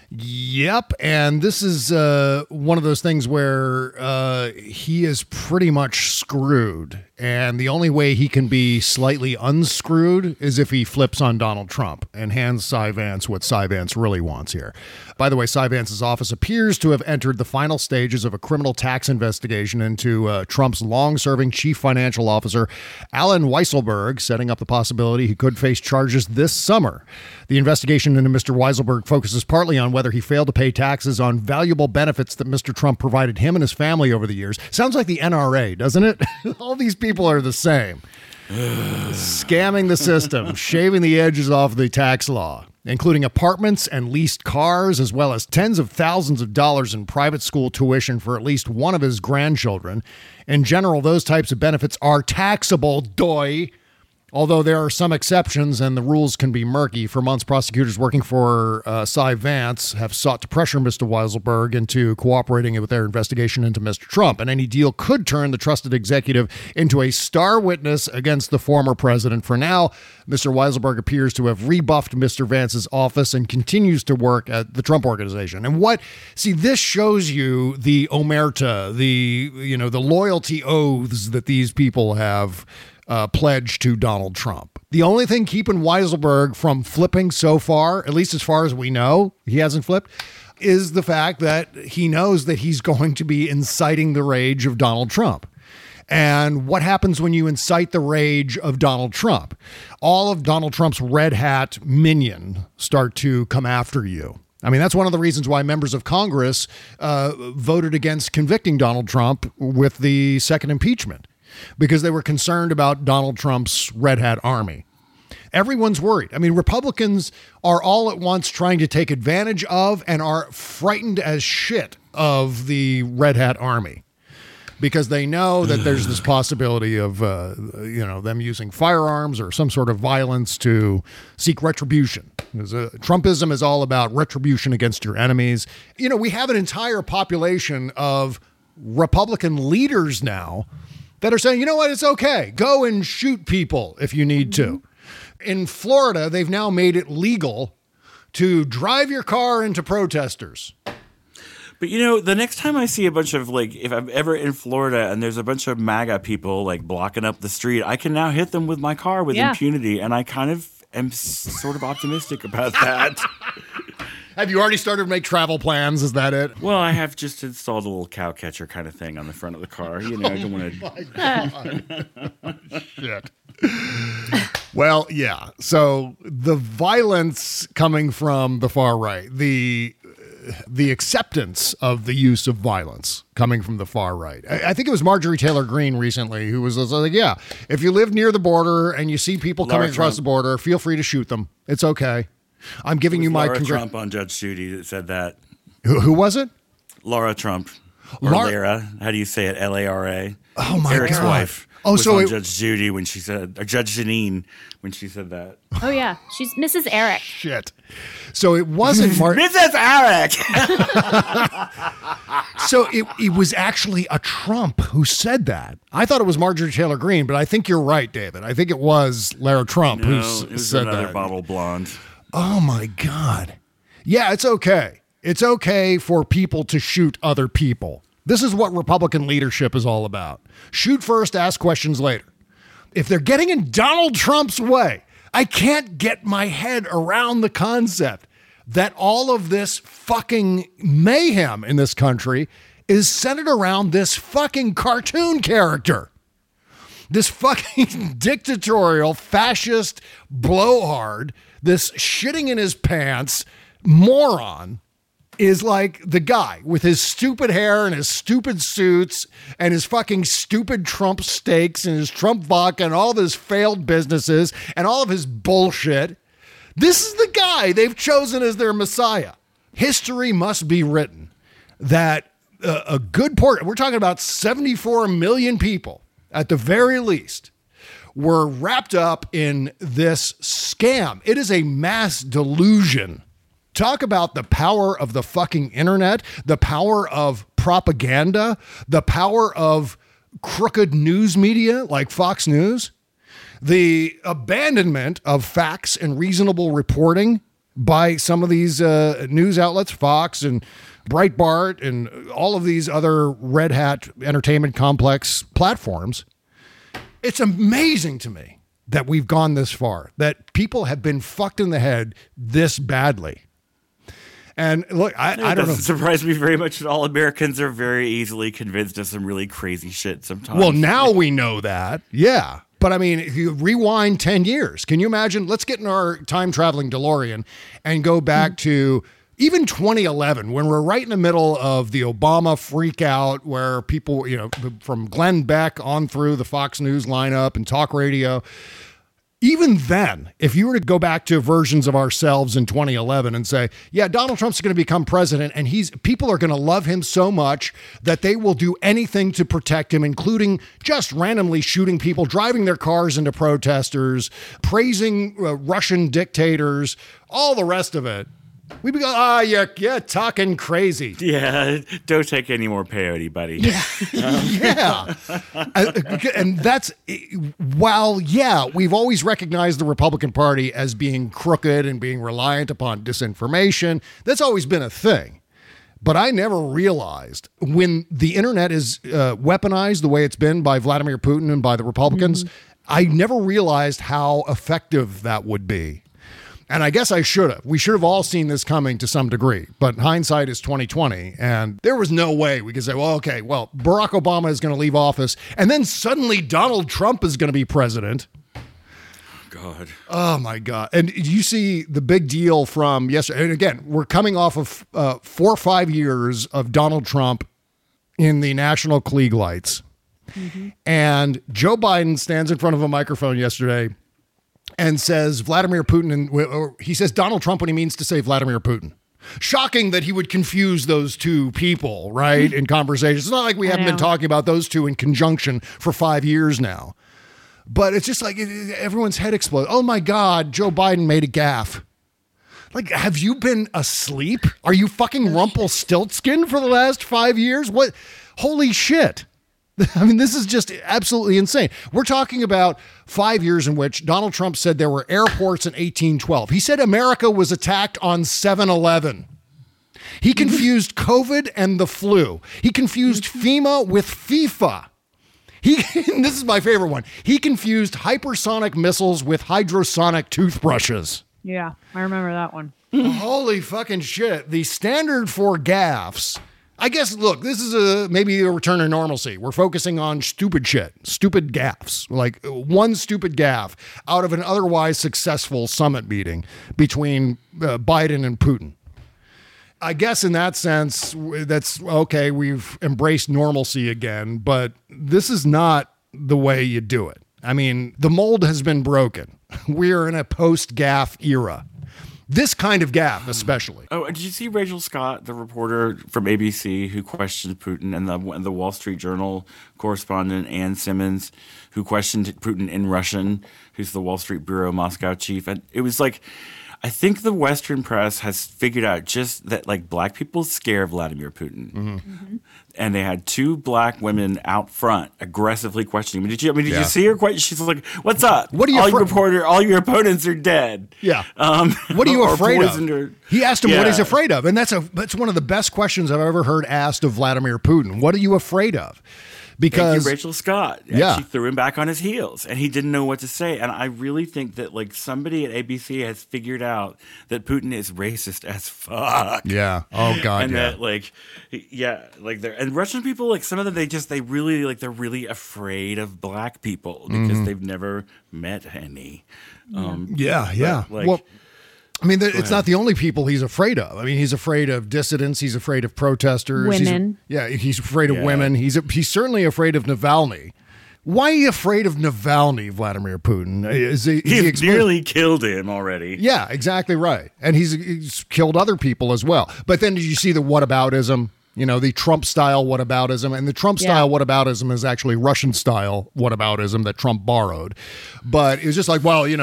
Yep, and this is one of those things where he is pretty much screwed, and the only way he can be slightly unscrewed is if he flips on Donald Trump and hands Cy Vance what Cy Vance really wants here. By the way, Cy Vance's office appears to have entered the final stages of a criminal tax investigation into Trump's long-serving chief financial officer, Allen Weisselberg, setting up the possibility he could face charges this summer. The investigation into Mr. Weisselberg focuses partly on whether he failed to pay taxes on valuable benefits that Mr. Trump provided him and his family over the years. Sounds like the NRA, doesn't it? All these people are the same. Scamming the system, shaving the edges off the tax law, including apartments and leased cars, as well as tens of thousands of dollars in private school tuition for at least one of his grandchildren. In general, those types of benefits are taxable, although there are some exceptions and the rules can be murky. For months, prosecutors working for Cy Vance have sought to pressure Mr. Weisselberg into cooperating with their investigation into Mr. Trump, and any deal could turn the trusted executive into a star witness against the former president. For now, Mr. Weisselberg appears to have rebuffed Mr. Vance's office and continues to work at the Trump Organization. And this shows you the omerta, the loyalty oaths that these people have pledged to Donald Trump. The only thing keeping Weisselberg from flipping so far, at least as far as we know, he hasn't flipped, is the fact that he knows that he's going to be inciting the rage of Donald Trump. And what happens when you incite the rage of Donald Trump? All of Donald Trump's red hat minions start to come after you. I mean, that's one of the reasons why members of Congress voted against convicting Donald Trump with the second impeachment, because they were concerned about Donald Trump's red hat army. Everyone's worried. I mean, Republicans are all at once trying to take advantage of and are frightened as shit of the red hat army, because they know that there's this possibility of, them using firearms or some sort of violence to seek retribution. Trumpism is all about retribution against your enemies. We have an entire population of Republican leaders now that are saying, you know what, it's okay. Go and shoot people if you need to. In Florida, they've now made it legal to drive your car into protesters. But, the next time I see a bunch of, if I'm ever in Florida and there's a bunch of MAGA people, blocking up the street, I can now hit them with my car with impunity. And I kind of am sort of optimistic about that. Have you already started to make travel plans? Is that it? Well, I have just installed a little cow catcher kind of thing on the front of the car. I don't want to. Shit. Well, yeah. So the violence coming from the far right, the acceptance of the use of violence coming from the far right. I think it was Marjorie Taylor Greene recently who was like, yeah, if you live near the border and you see people coming across the border, feel free to shoot them. It's okay. I'm giving you my Trump on Judge Judy that said that. Who was it? Laura Trump. Or Lara. How do you say it? Lara. Oh, my Eric's God. wife. Oh, was so on Judge Judy when she said, or Judge Janine when she said that. Oh, yeah. She's Mrs. Eric. Shit. So it wasn't Mrs. Eric. So it was actually a Trump who said that. I thought it was Marjorie Taylor Greene, but I think you're right, David. I think it was Lara Trump who said another that. bottle blonde. Oh, my God. Yeah, it's okay. It's okay for people to shoot other people. This is what Republican leadership is all about. Shoot first, ask questions later. If they're getting in Donald Trump's way, I can't get my head around the concept that all of this fucking mayhem in this country is centered around this fucking cartoon character. This fucking dictatorial, fascist blowhard, this shitting in his pants moron is like the guy with his stupid hair and his stupid suits and his fucking stupid Trump steaks and his Trump vodka and all of his failed businesses and all of his bullshit. This is the guy they've chosen as their messiah. History must be written that a good portion, we're talking about 74 million people at the very least, were wrapped up in this scam. It is a mass delusion. Talk about the power of the fucking internet, the power of propaganda, the power of crooked news media like Fox News, the abandonment of facts and reasonable reporting by some of these news outlets, Fox and Breitbart and all of these other Red Hat entertainment complex platforms. It's amazing to me that we've gone this far, that people have been fucked in the head this badly. And look, I don't know. It doesn't surprise me very much at all. Americans are very easily convinced of some really crazy shit sometimes. Well, now we know that. Yeah. But I mean, if you rewind 10 years, can you imagine? Let's get in our time traveling DeLorean and go back to even 2011, when we're right in the middle of the Obama freak out, where people, you know, from Glenn Beck on through the Fox News lineup and talk radio. Even then, if you were to go back to versions of ourselves in 2011 and say, yeah, Donald Trump's going to become president and people are going to love him so much that they will do anything to protect him, including just randomly shooting people, driving their cars into protesters, praising Russian dictators, all the rest of it. We'd be going, you're talking crazy. Yeah, don't take any more peyote, buddy. Yeah. And that's, while, we've always recognized the Republican Party as being crooked and being reliant upon disinformation. That's always been a thing. But I never realized when the internet is weaponized the way it's been by Vladimir Putin and by the Republicans, I never realized how effective that would be. And I guess I should have. We should have all seen this coming to some degree, but hindsight is 2020. And there was no way we could say, Barack Obama is going to leave office and then suddenly Donald Trump is going to be president. God. Oh my God. And you see the big deal from yesterday. And again, we're coming off of 4 or 5 years of Donald Trump in the national Klieg lights. Mm-hmm. And Joe Biden stands in front of a microphone yesterday and says Vladimir Putin, or he says Donald Trump when he means to say Vladimir Putin. Shocking that he would confuse those two people, right, in conversations. It's not like we haven't been talking about those two in conjunction for 5 years now. But it's just like everyone's head explodes. Oh my God, Joe Biden made a gaffe. Like, have you been asleep? Are you fucking Rumpelstiltskin for the last 5 years? What? Holy shit. I mean, this is just absolutely insane. We're talking about 5 years in which Donald Trump said there were airports in 1812. He said America was attacked on 9/11. He confused COVID and the flu. He confused FEMA with FIFA. This is my favorite one. He confused hypersonic missiles with hydrosonic toothbrushes. Yeah, I remember that one. Holy fucking shit. The standard for gaffes. I guess, look, this is maybe a return to normalcy. We're focusing on stupid shit, stupid gaffes, like one stupid gaffe out of an otherwise successful summit meeting between Biden and Putin. I guess in that sense, that's okay. We've embraced normalcy again, but this is not the way you do it. I mean, the mold has been broken. We're in a post-gaffe era. This kind of gaffe, especially. Oh, did you see Rachel Scott, the reporter from ABC, who questioned Putin, and the Wall Street Journal correspondent Ann Simmons, who questioned Putin in Russian, who's the Wall Street Bureau Moscow chief? And it was like, I think the Western press has figured out just that, like, black people scare Vladimir Putin. Mm-hmm. Mm-hmm. And they had 2 black women out front aggressively questioning him. Did you see her? She's like, "What's up? What are you all your opponents are dead." Yeah. What are you afraid of? He asked him what he's afraid of. And that's one of the best questions I've ever heard asked of Vladimir Putin. What are you afraid of? Because thank you, Rachel Scott. And she threw him back on his heels, and he didn't know what to say. And I really think that, like, somebody at ABC has figured out that Putin is racist as fuck. Yeah. Oh God. And that, like, and Russian people, like, some of them, they're really afraid of black people because they've never met any. Yeah. Like, well, I mean, it's not the only people he's afraid of. I mean, he's afraid of dissidents. He's afraid of protesters. Women. He's afraid of women. He's certainly afraid of Navalny. Why are you afraid of Navalny, Vladimir Putin? He's nearly killed him already. Yeah, exactly right. And he's killed other people as well. But then did you see the whataboutism? You know, the Trump-style whataboutism. And the Trump-style whataboutism is actually Russian-style whataboutism that Trump borrowed. But it was just like, well,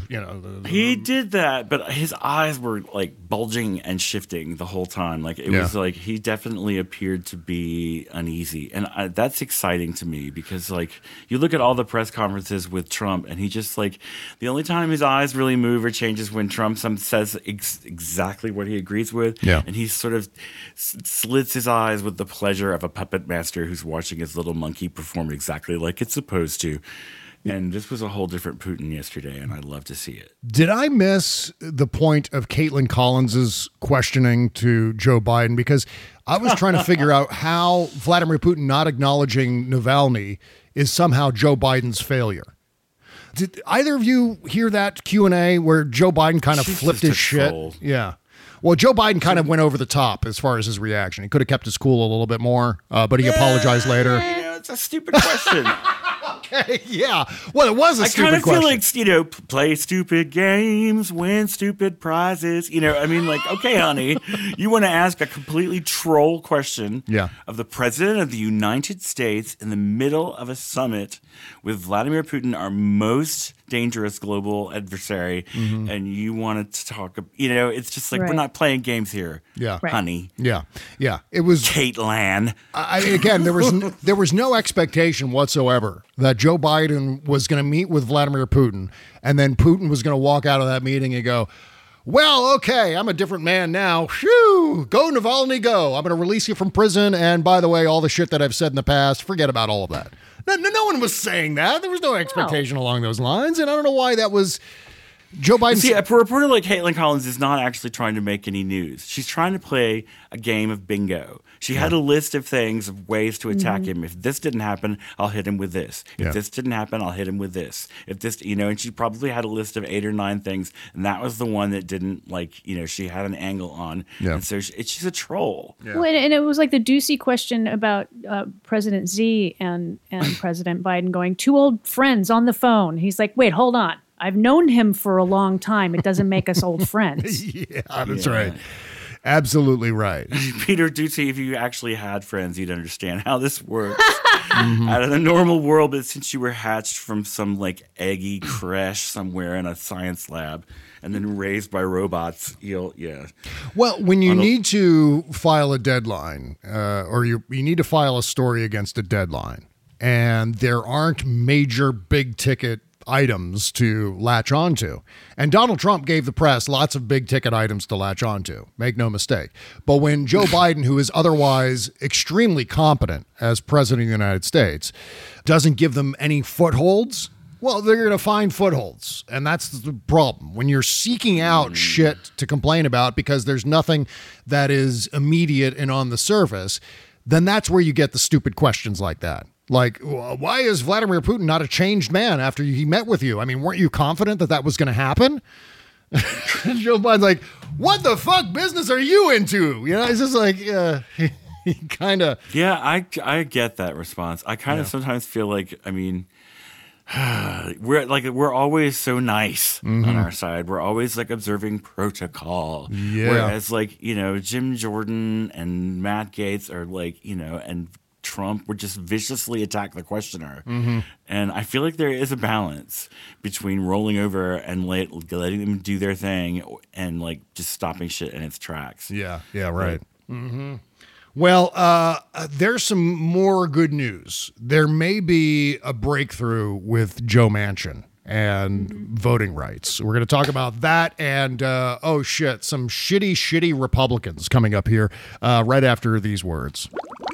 he did that, but his eyes were like bulging and shifting the whole time. Like it was like he definitely appeared to be uneasy. And that's exciting to me because like you look at all the press conferences with Trump and he just like the only time his eyes really move or change is when Trump says exactly what he agrees with. Yeah. And he sort of slits his eyes with the pleasure of a puppet master who's watching his little monkey perform exactly like it's supposed to. And this was a whole different Putin yesterday, and I love to see it. Did I miss the point of Caitlin Collins's questioning to Joe Biden? Because I was trying to figure out how Vladimir Putin not acknowledging Navalny is somehow Joe Biden's failure. Did either of you hear that Q&A where Joe Biden kind of flipped his shit? Troll. Yeah. Well, Joe Biden kind of went over the top as far as his reaction. He could have kept his cool a little bit more, but he apologized later. It's a stupid question. Okay, yeah. Well, it was a stupid question. I kind of feel like, play stupid games, win stupid prizes. I mean, like, okay, honey, you want to ask a completely troll question of the president of the United States in the middle of a summit with Vladimir Putin, our most dangerous global adversary, and you wanted to talk, it's just like, we're not playing games here, honey. Yeah. It was Caitlin. Again, there was no expectation whatsoever that Joe Biden was going to meet with Vladimir Putin, and then Putin was going to walk out of that meeting and go, well, okay, I'm a different man now. Phew, go Navalny, go. I'm going to release you from prison, and by the way, all the shit that I've said in the past, forget about all of that. No one was saying that. There was no expectation along those lines, and I don't know why that was Joe Biden. See, a reporter like Caitlin Collins is not actually trying to make any news. She's trying to play a game of bingo. She had a list of things, of ways to attack him. If this didn't happen, I'll hit him with this. If this didn't happen, I'll hit him with this. If this, and she probably had a list of 8 or 9 things, and that was the one that didn't, she had an angle on. Yeah. And so she's a troll. Yeah. Well, and it was like the Ducey question about President Z and President Biden going, 2 old friends on the phone. He's like, wait, hold on. I've known him for a long time. It doesn't make us old friends. That's right. Absolutely right. Peter Ducey, if you actually had friends, you'd understand how this works. Out of the normal world, but since you were hatched from some eggy creche somewhere in a science lab and then raised by robots, Well, when you need to file a deadline or you need to file a story against a deadline and there aren't major big ticket items to latch onto. And Donald Trump gave the press lots of big ticket items to latch onto, make no mistake. But when Joe Biden, who is otherwise extremely competent as president of the United States, doesn't give them any footholds, well, they're going to find footholds. And that's the problem. When you're seeking out shit to complain about because there's nothing that is immediate and on the surface, then that's where you get the stupid questions like that. Like, why is Vladimir Putin not a changed man after he met with you? I mean, weren't you confident that was going to happen? Joe Biden's like, what the fuck business are you into? It's just like, he kind of. Yeah, I get that response. I kind of sometimes feel like, we're always so nice on our side. We're always observing protocol. Yeah. Whereas Jim Jordan and Matt Gaetz are and Trump would just viciously attack the questioner. And I feel like there is a balance between rolling over and letting them do their thing and just stopping shit in its tracks. Yeah, right. Well, there's some more good news. There may be a breakthrough with Joe Manchin and voting rights. We're going to talk about that and, some shitty Republicans coming up here right after these words.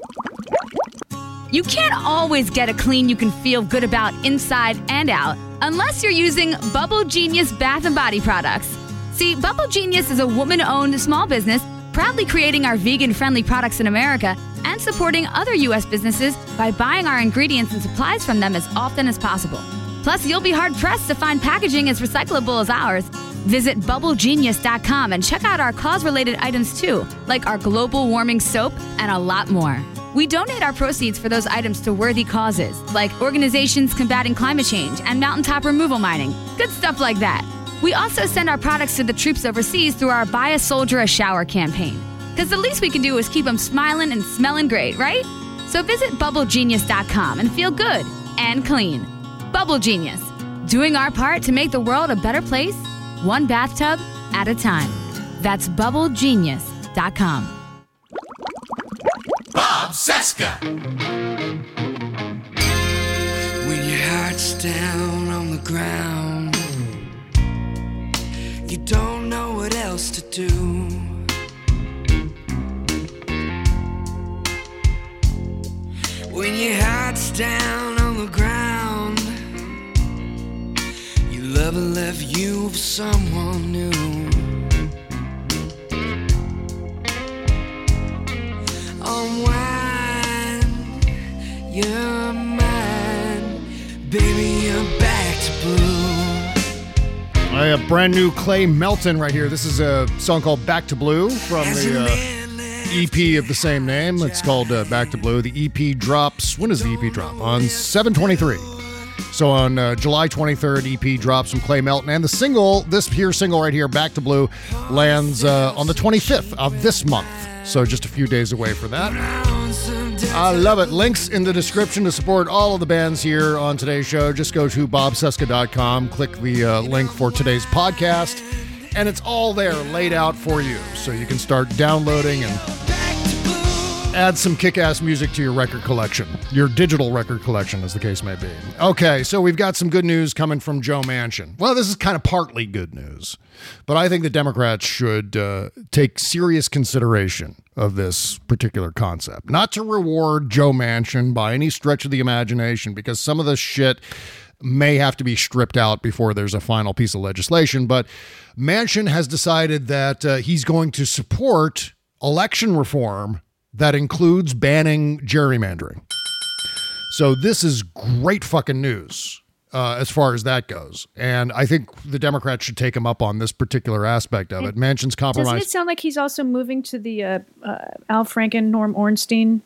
You can't always get a clean you can feel good about inside and out unless you're using Bubble Genius Bath & Body products. See, Bubble Genius is a woman-owned small business proudly creating our vegan-friendly products in America and supporting other U.S. businesses by buying our ingredients and supplies from them as often as possible. Plus, you'll be hard-pressed to find packaging as recyclable as ours. Visit BubbleGenius.com and check out our cause-related items too, like our global warming soap and a lot more. We donate our proceeds for those items to worthy causes, like organizations combating climate change and mountaintop removal mining. Good stuff like that. We also send our products to the troops overseas through our Buy a Soldier a Shower campaign. Because the least we can do is keep them smiling and smelling great, right? So visit BubbleGenius.com and feel good and clean. Bubble Genius, doing our part to make the world a better place, one bathtub at a time. That's BubbleGenius.com. Bob Cesca. When your heart's down on the ground, you don't know what else to do. When your heart's down on the ground, your lover left you for someone new. Unwind your mind, baby, you're back to blue. I have brand new Clay Melton right here. This is a song called Back to Blue from the EP of the same name. It's called Back to Blue. The EP drops, when does the EP drop? On 7/23. So on July 23rd, EP drops from Clay Melton. And the single, this here single right here, Back to Blue, lands on the 25th of this month. So just a few days away for that. I love it. Links in the description to support all of the bands here on today's show. Just go to bobcesca.com, click the link for today's podcast, and it's all there laid out for you. So you can start downloading and add some kick-ass music to your record collection, your digital record collection, as the case may be. Okay, so we've got some good news coming from Joe Manchin. Well, this is kind of partly good news, but I think the Democrats should take serious consideration of this particular concept. Not to reward Joe Manchin by any stretch of the imagination, because some of this shit may have to be stripped out before there's a final piece of legislation, but Manchin has decided that he's going to support election reform that includes banning gerrymandering. So this is great fucking news as far as that goes. And I think the Democrats should take him up on this particular aspect of it. Manchin's compromise. Doesn't it sound like he's also moving to the Al Franken, Norm Ornstein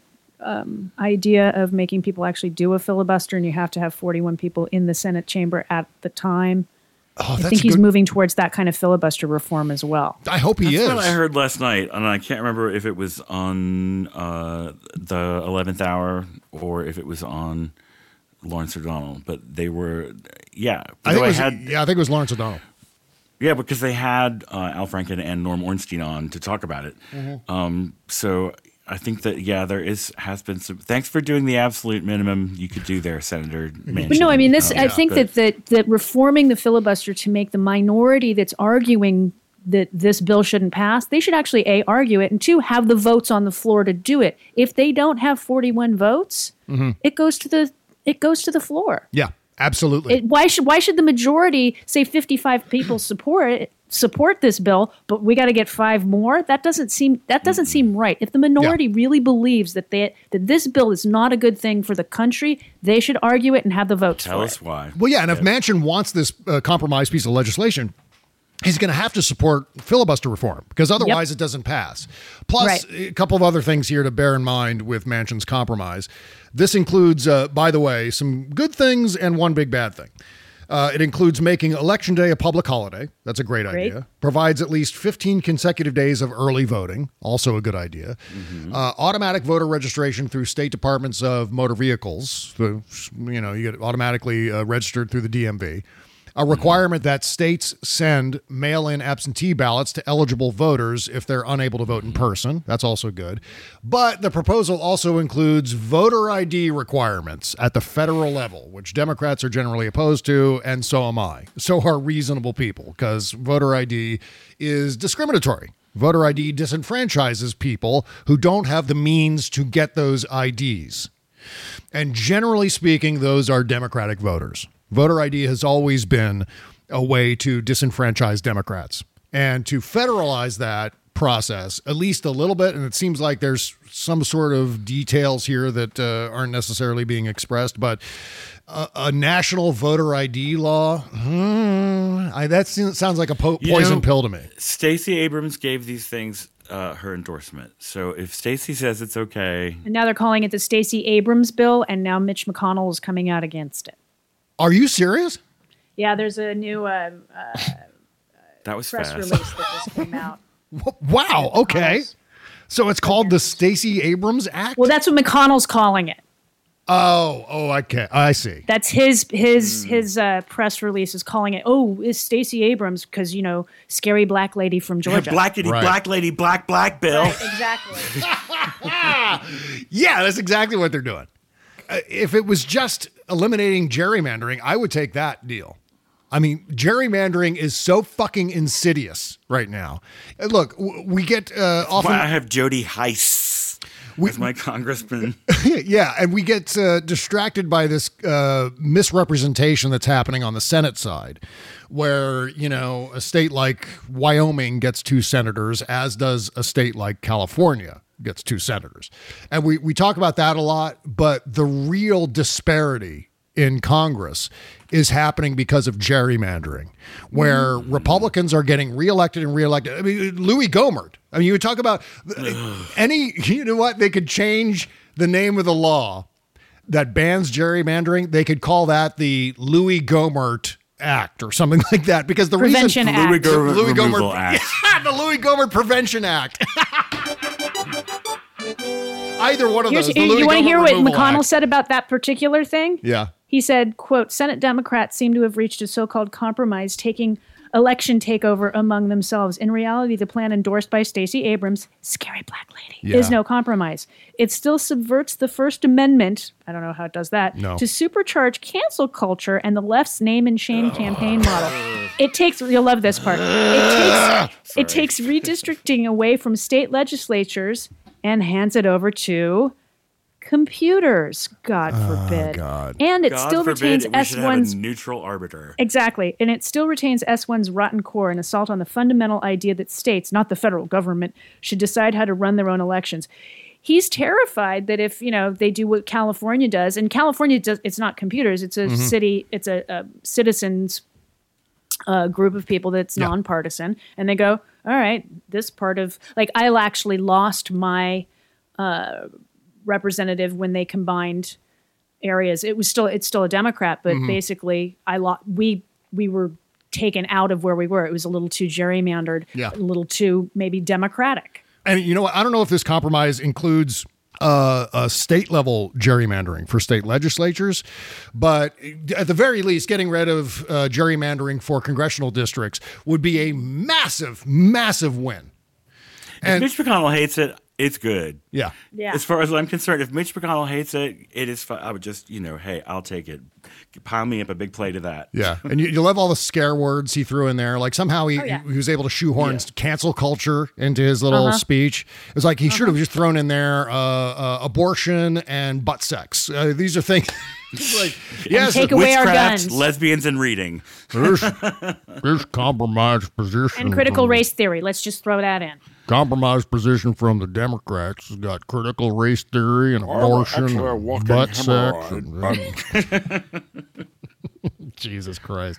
idea of making people actually do a filibuster, and you have to have 41 people in the Senate chamber at the time? Oh, I think he's moving towards that kind of filibuster reform as well. I hope he is. That's what I heard last night, and I can't remember if it was on the 11th hour or if it was on Lawrence O'Donnell. But they were, yeah. I think it was Lawrence O'Donnell. Yeah, because they had Al Franken and Norm Ornstein on to talk about it. Mm-hmm. So I think that, there has been some. Thanks for doing the absolute minimum you could do there, Senator Manchin. But no, I mean this. I think that reforming the filibuster to make the minority that's arguing that this bill shouldn't pass, they should actually A, argue it, and 2, have the votes on the floor to do it. If they don't have 41 votes, it goes to the floor. Yeah, absolutely. Why should the majority, say 55 people, support this bill, but we got to get 5 more? That doesn't seem right. If the minority really believes that this bill is not a good thing for the country, they should argue it and have the votes. Tell us why. Well, yeah, and if Manchin wants this compromise piece of legislation, he's going to have to support filibuster reform, because otherwise it doesn't pass. Plus, a couple of other things here to bear in mind with Manchin's compromise. This includes, by the way, some good things and one big bad thing. It includes making Election Day a public holiday. That's a great idea. Provides at least 15 consecutive days of early voting. Also a good idea. Automatic voter registration through state departments of motor vehicles. You get automatically registered through the DMV. A requirement that states send mail-in absentee ballots to eligible voters if they're unable to vote in person. That's also good. But the proposal also includes voter ID requirements at the federal level, which Democrats are generally opposed to, and so am I. So are reasonable people, because voter ID is discriminatory. Voter ID disenfranchises people who don't have the means to get those IDs. And generally speaking, those are Democratic voters. Voter ID has always been a way to disenfranchise Democrats. And to federalize that process, at least a little bit. And it seems like there's some sort of details here that aren't necessarily being expressed, but a national voter ID law, that sounds like a poison pill to me. Stacey Abrams gave these things her endorsement. So if Stacey says it's okay. And now they're calling it the Stacey Abrams bill, and now Mitch McConnell is coming out against it. Are you serious? Yeah, there's a new that was press fast. release that just came out. Wow, okay. So it's called the Stacey Abrams Act? Well, that's what McConnell's calling it. Oh, okay. I see. That's his press release is calling it. Oh, it's Stacey Abrams because scary black lady from Georgia. Black lady, black bill. Right, exactly. Yeah, that's exactly what they're doing. If it was just eliminating gerrymandering, I would take that deal. I mean, gerrymandering is so fucking insidious right now. Look, we get often. Why I have Jody Heiss as my congressman. Yeah, and we get distracted by this misrepresentation that's happening on the Senate side, where, a state like Wyoming gets 2 senators, as does a state like California gets 2 senators. And we talk about that a lot, but the real disparity in Congress is happening because of gerrymandering, where Republicans are getting reelected and reelected. I mean, Louis Gohmert. I mean, you would talk about they could change the name of the law that bans gerrymandering. They could call that the Louis Gohmert Act or something like that, because the Prevention Act. Louis Gohmert Act. Yeah, the Louis Gohmert Prevention Act. Either one of those. You want to hear what McConnell Act. said about that particular thing? Yeah. He said, quote, Senate Democrats seem to have reached a so-called compromise, taking election takeover among themselves. In reality, the plan endorsed by Stacey Abrams, scary black lady, is no compromise. It still subverts the First Amendment, I don't know how it does that, to supercharge cancel culture and the left's name and shame campaign model. It takes, you'll love this part, it takes redistricting away from state legislatures and hands it over to computers, God forbid. God. And it God still forbid retains we should have a S1's neutral arbiter. Exactly. And it still retains S1's rotten core, an assault on the fundamental idea that states, not the federal government, should decide how to run their own elections. He's terrified that if, they do what California does, and California does, it's not computers, it's a city, it's a citizens group of people that's nonpartisan, and they go, all right, this part of, I actually lost my representative when they combined areas. It's still a Democrat, but basically we were taken out of where we were. It was a little too gerrymandered, a little too maybe Democratic. And you know what? I don't know if this compromise includes a state level gerrymandering for state legislatures, but at the very least, getting rid of gerrymandering for congressional districts would be a massive, massive win. If Mitch McConnell hates it, it's good. Yeah. As far as I'm concerned, if Mitch McConnell hates it, it is fine. I would just, hey, I'll take it. Pile me up a big plate of that. Yeah. And you love all the scare words he threw in there. Like somehow he was able to shoehorn cancel culture into his little speech. It was like he should have just thrown in there abortion and butt sex. These are things. Like, yes, take away our guns. Lesbians and reading. There's compromised position. And critical race theory. Let's just throw that in. Compromised position from the Democrats has got critical race theory and abortion and butt sex. Jesus Christ.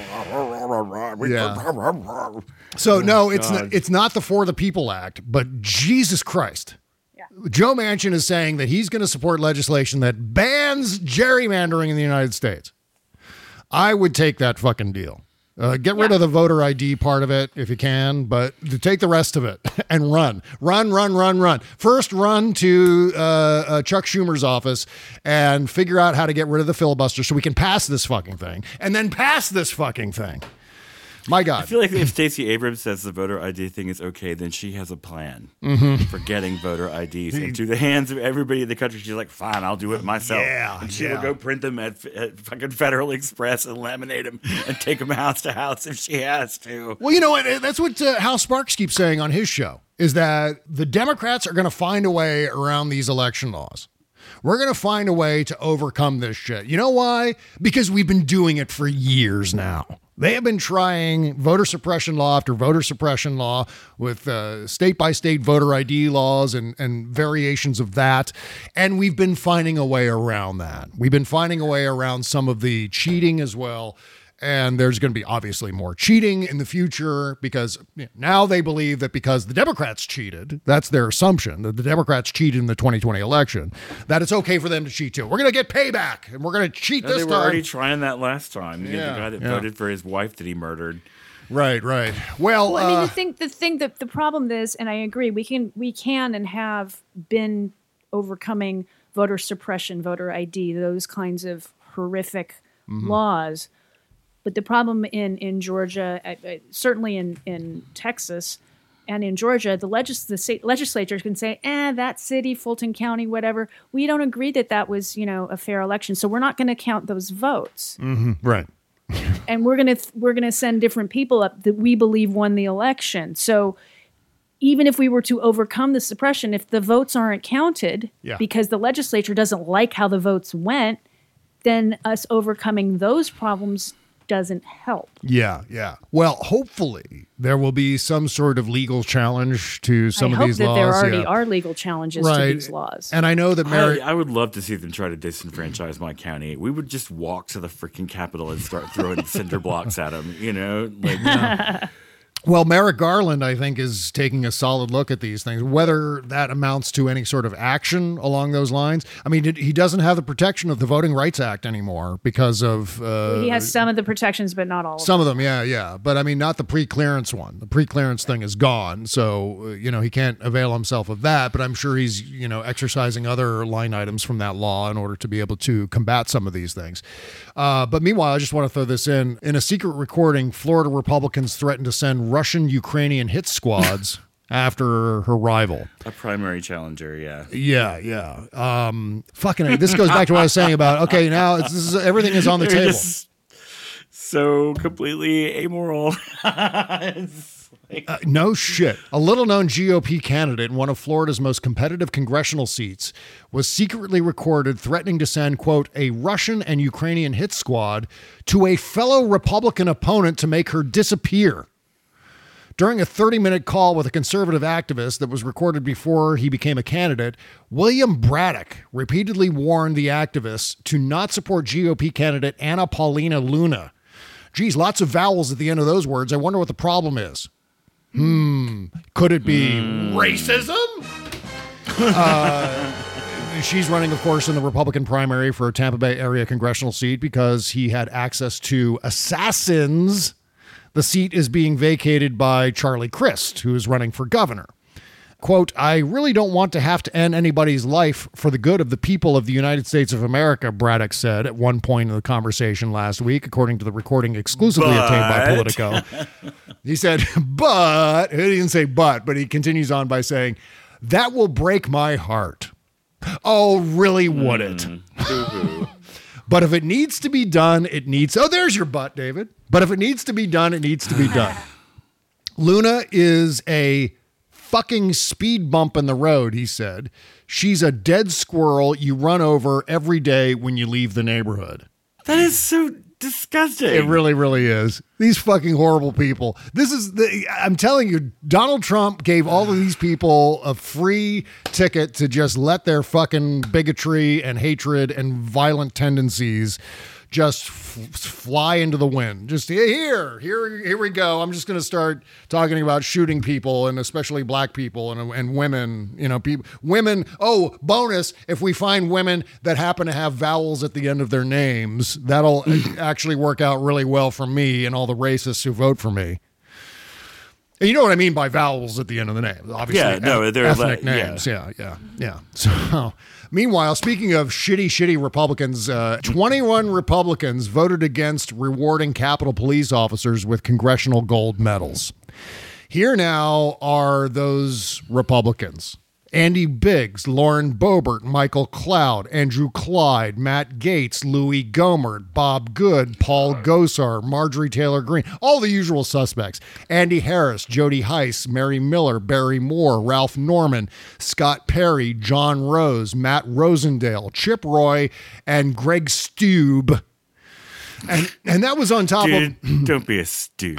Yeah. So no, it's not the For the People Act, but Jesus Christ. Joe Manchin is saying that he's going to support legislation that bans gerrymandering in the United States. I would take that fucking deal. Get rid of the voter ID part of it if you can, but take the rest of it and run. First, run to Chuck Schumer's office and figure out how to get rid of the filibuster so we can pass this fucking thing, and then pass this fucking thing. My God. I feel like if Stacey Abrams says the voter ID thing is okay, then she has a plan for getting voter IDs into the hands of everybody in the country. She's like, fine, I'll do it myself. And she will go print them at fucking Federal Express and laminate them and take them house to house if she has to. Well, you know what? That's what Hal Sparks keeps saying on his show, is that the Democrats are going to find a way around these election laws. We're going to find a way to overcome this shit. You know why? Because we've been doing it for years now. They have been trying voter suppression law after voter suppression law with state-by-state voter ID laws and variations of that. And we've been finding a way around that. We've been finding a way around some of the cheating as well. And there's going to be obviously more cheating in the future because now they believe that because the Democrats cheated, that's their assumption, that the Democrats cheated in the 2020 election, that it's okay for them to cheat too. We're going to get payback and we're going to cheat this time. They were already trying that last time. The guy that voted for his wife that he murdered. Right. Well, I mean, the problem is, and I agree, we can and have been overcoming voter suppression, voter ID, those kinds of horrific laws. But the problem in Georgia, certainly in Texas and in Georgia, the state legislatures can say, that city, Fulton County, whatever, we don't agree that was, a fair election. So we're not going to count those votes. Right. And we're gonna send different people up that we believe won the election. So even if we were to overcome the suppression, if the votes aren't counted because the legislature doesn't like how the votes went, then us overcoming those problems doesn't help. Yeah. Well, hopefully there will be some sort of legal challenge to some of these laws. I hope that there already are legal challenges to these laws. And I know that I would love to see them try to disenfranchise my county. We would just walk to the freaking Capitol and start throwing cinder blocks at them, Well, Merrick Garland, I think, is taking a solid look at these things, whether that amounts to any sort of action along those lines. I mean, he doesn't have the protection of the Voting Rights Act anymore because of... he has some of the protections, but not all of them. Some of them, yeah. But I mean, not the pre-clearance one. The pre-clearance thing is gone. So, he can't avail himself of that. But I'm sure he's, exercising other line items from that law in order to be able to combat some of these things. But meanwhile, I just want to throw this in. In a secret recording, Florida Republicans threatened to send Russian-Ukrainian hit squads after her rival. A primary challenger, yeah. Yeah. This goes back to what I was saying about, okay, now everything is on the table. So completely amoral. No shit. A little-known GOP candidate in one of Florida's most competitive congressional seats was secretly recorded threatening to send, quote, a Russian and Ukrainian hit squad to a fellow Republican opponent to make her disappear. During a 30-minute call with a conservative activist that was recorded before he became a candidate, William Braddock repeatedly warned the activists to not support GOP candidate Anna Paulina Luna. Geez, lots of vowels at the end of those words. I wonder what the problem is. Could it be racism? She's running, of course, in the Republican primary for a Tampa Bay area congressional seat because he had access to assassins. The seat is being vacated by Charlie Crist, who is running for governor. Quote, I really don't want to have to end anybody's life for the good of the people of the United States of America, Braddock said at one point in the conversation last week, according to the recording exclusively obtained by Politico. He said, but, he didn't say but he continues on by saying, that will break my heart. Oh, really would it? But if it needs to be done, it needs... Oh, there's your butt, David. But if it needs to be done, it needs to be done. Luna is a fucking speed bump in the road, he said. She's a dead squirrel you run over every day when you leave the neighborhood. That is so disgusting. It really, really is. These fucking horrible people. I'm telling you, Donald Trump gave all of these people a free ticket to just let their fucking bigotry and hatred and violent tendencies just fly into the wind. Just here we go. I'm just going to start talking about shooting people and especially black people and women, women. Oh, bonus. If we find women that happen to have vowels at the end of their names, that'll actually work out really well for me and all the racists who vote for me. And you know what I mean by vowels at the end of the name. Obviously, they're ethnic names. Yeah. So, meanwhile, speaking of shitty Republicans, 21 Republicans voted against rewarding Capitol Police officers with congressional gold medals. Here now are those Republicans. Andy Biggs, Lauren Boebert, Michael Cloud, Andrew Clyde, Matt Gaetz, Louis Gohmert, Bob Good, Paul Gosar, Marjorie Taylor Greene, all the usual suspects. Andy Harris, Jody Heiss, Mary Miller, Barry Moore, Ralph Norman, Scott Perry, John Rose, Matt Rosendale, Chip Roy, and Greg Steube. And that was on top Dude, of... don't be a stooge.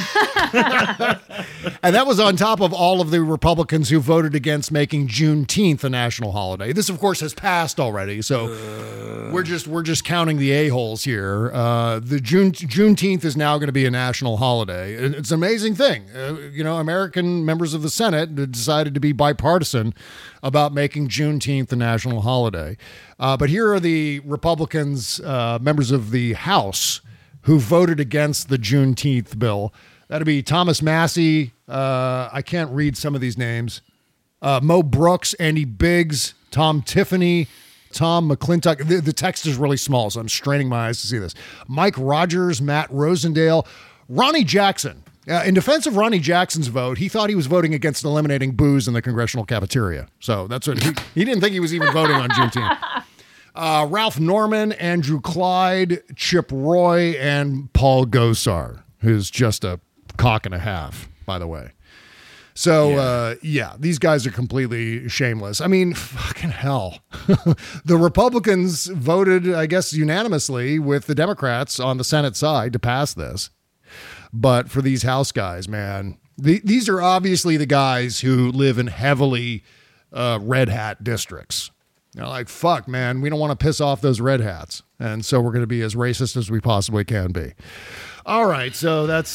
And that was on top of all of the Republicans who voted against making Juneteenth a national holiday. This, of course, has passed already, so we're just counting the a-holes here. The Juneteenth is now going to be a national holiday. It's an amazing thing. American members of the Senate decided to be bipartisan about making Juneteenth a national holiday. But here are the Republicans, members of the House, who voted against the Juneteenth bill. That'd be Thomas Massey. I can't read some of these names. Mo Brooks, Andy Biggs, Tom Tiffany, Tom McClintock. The text is really small, so I'm straining my eyes to see this. Mike Rogers, Matt Rosendale, Ronnie Jackson. In defense of Ronnie Jackson's vote, he thought he was voting against eliminating booze in the congressional cafeteria. So that's what he didn't think he was even voting on Juneteenth. Ralph Norman, Andrew Clyde, Chip Roy, and Paul Gosar, who's just a cock and a half, by the way. So, these guys are completely shameless. I mean, fucking hell. The Republicans voted, I guess, unanimously with the Democrats on the Senate side to pass this. But for these House guys, man, these are obviously the guys who live in heavily red hat districts. They're like, fuck, man, we don't want to piss off those red hats. And so we're going to be as racist as we possibly can be. All right, so that's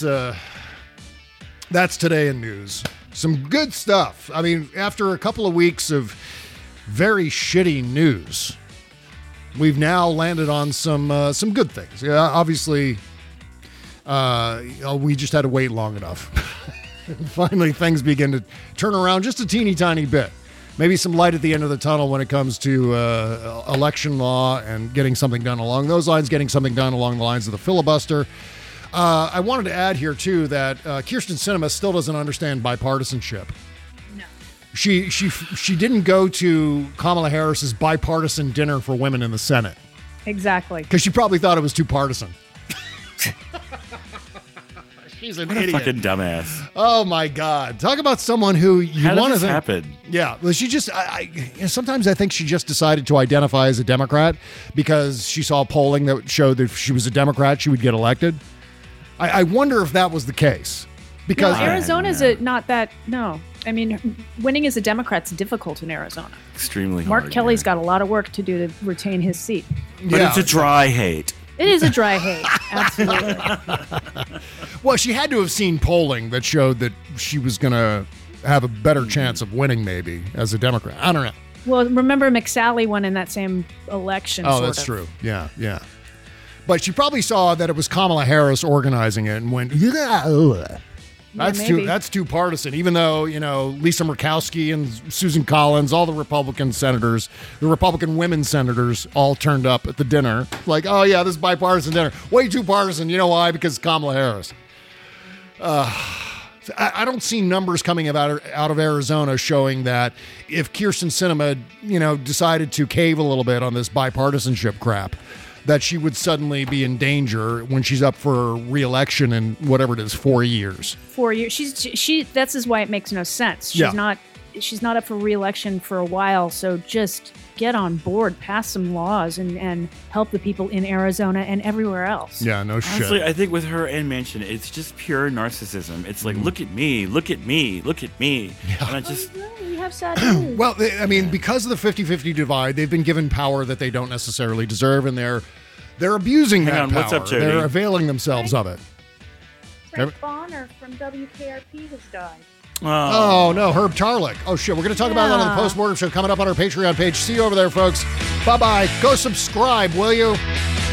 today in news. Some good stuff. I mean, after a couple of weeks of very shitty news, we've now landed on some good things. Yeah, obviously, we just had to wait long enough. Finally, things begin to turn around just a teeny tiny bit. Maybe some light at the end of the tunnel when it comes to election law and getting something done along those lines, getting something done along the lines of the filibuster. I wanted to add here, too, that Kyrsten Sinema still doesn't understand bipartisanship. No. She didn't go to Kamala Harris's bipartisan dinner for women in the Senate. Exactly. Because she probably thought it was too partisan. She's an idiot. Fucking dumbass. Oh my God! Talk about someone who you want to. How did this happen? Yeah, well, she just. Sometimes I think she just decided to identify as a Democrat because she saw polling that showed that if she was a Democrat, she would get elected. I wonder if that was the case because Arizona's not that. No, I mean, winning as a Democrat's difficult in Arizona. Extremely hard. Mark Kelly's got a lot of work to do to retain his seat. But it's a dry hate. It is a dry hate, absolutely. Well, she had to have seen polling that showed that she was going to have a better chance of winning, maybe, as a Democrat. I don't know. Well, remember McSally won in that same election. Oh, that's true. Yeah. But she probably saw that it was Kamala Harris organizing it and went, that's too partisan. Even though, Lisa Murkowski and Susan Collins, all the Republican senators, the Republican women senators all turned up at the dinner. Like, oh yeah, this is bipartisan dinner. Way too partisan. You know why? Because Kamala Harris. I don't see numbers coming out of Arizona showing that if Kyrsten Sinema, decided to cave a little bit on this bipartisanship crap, that she would suddenly be in danger when she's up for re-election in whatever it is, 4 years. 4 years. That's is why it makes no sense. She's not up for re-election for a while. So just get on board, pass some laws, and help the people in Arizona and everywhere else. Yeah, no shit. Honestly, I think with her and Manchin, it's just pure narcissism. It's like, look at me, look at me, look at me. Yeah. And I just... We have sad news. Well, because of the 50-50 divide, they've been given power that they don't necessarily deserve, and they're abusing that power. What's up, Jody? They're availing themselves of it. Frank Bonner from WKRP has died. Oh, no, Herb Tarlick. Oh, shit. We're going to talk about that on the Postmortem Show coming up on our Patreon page. See you over there, folks. Bye-bye. Go subscribe, will you?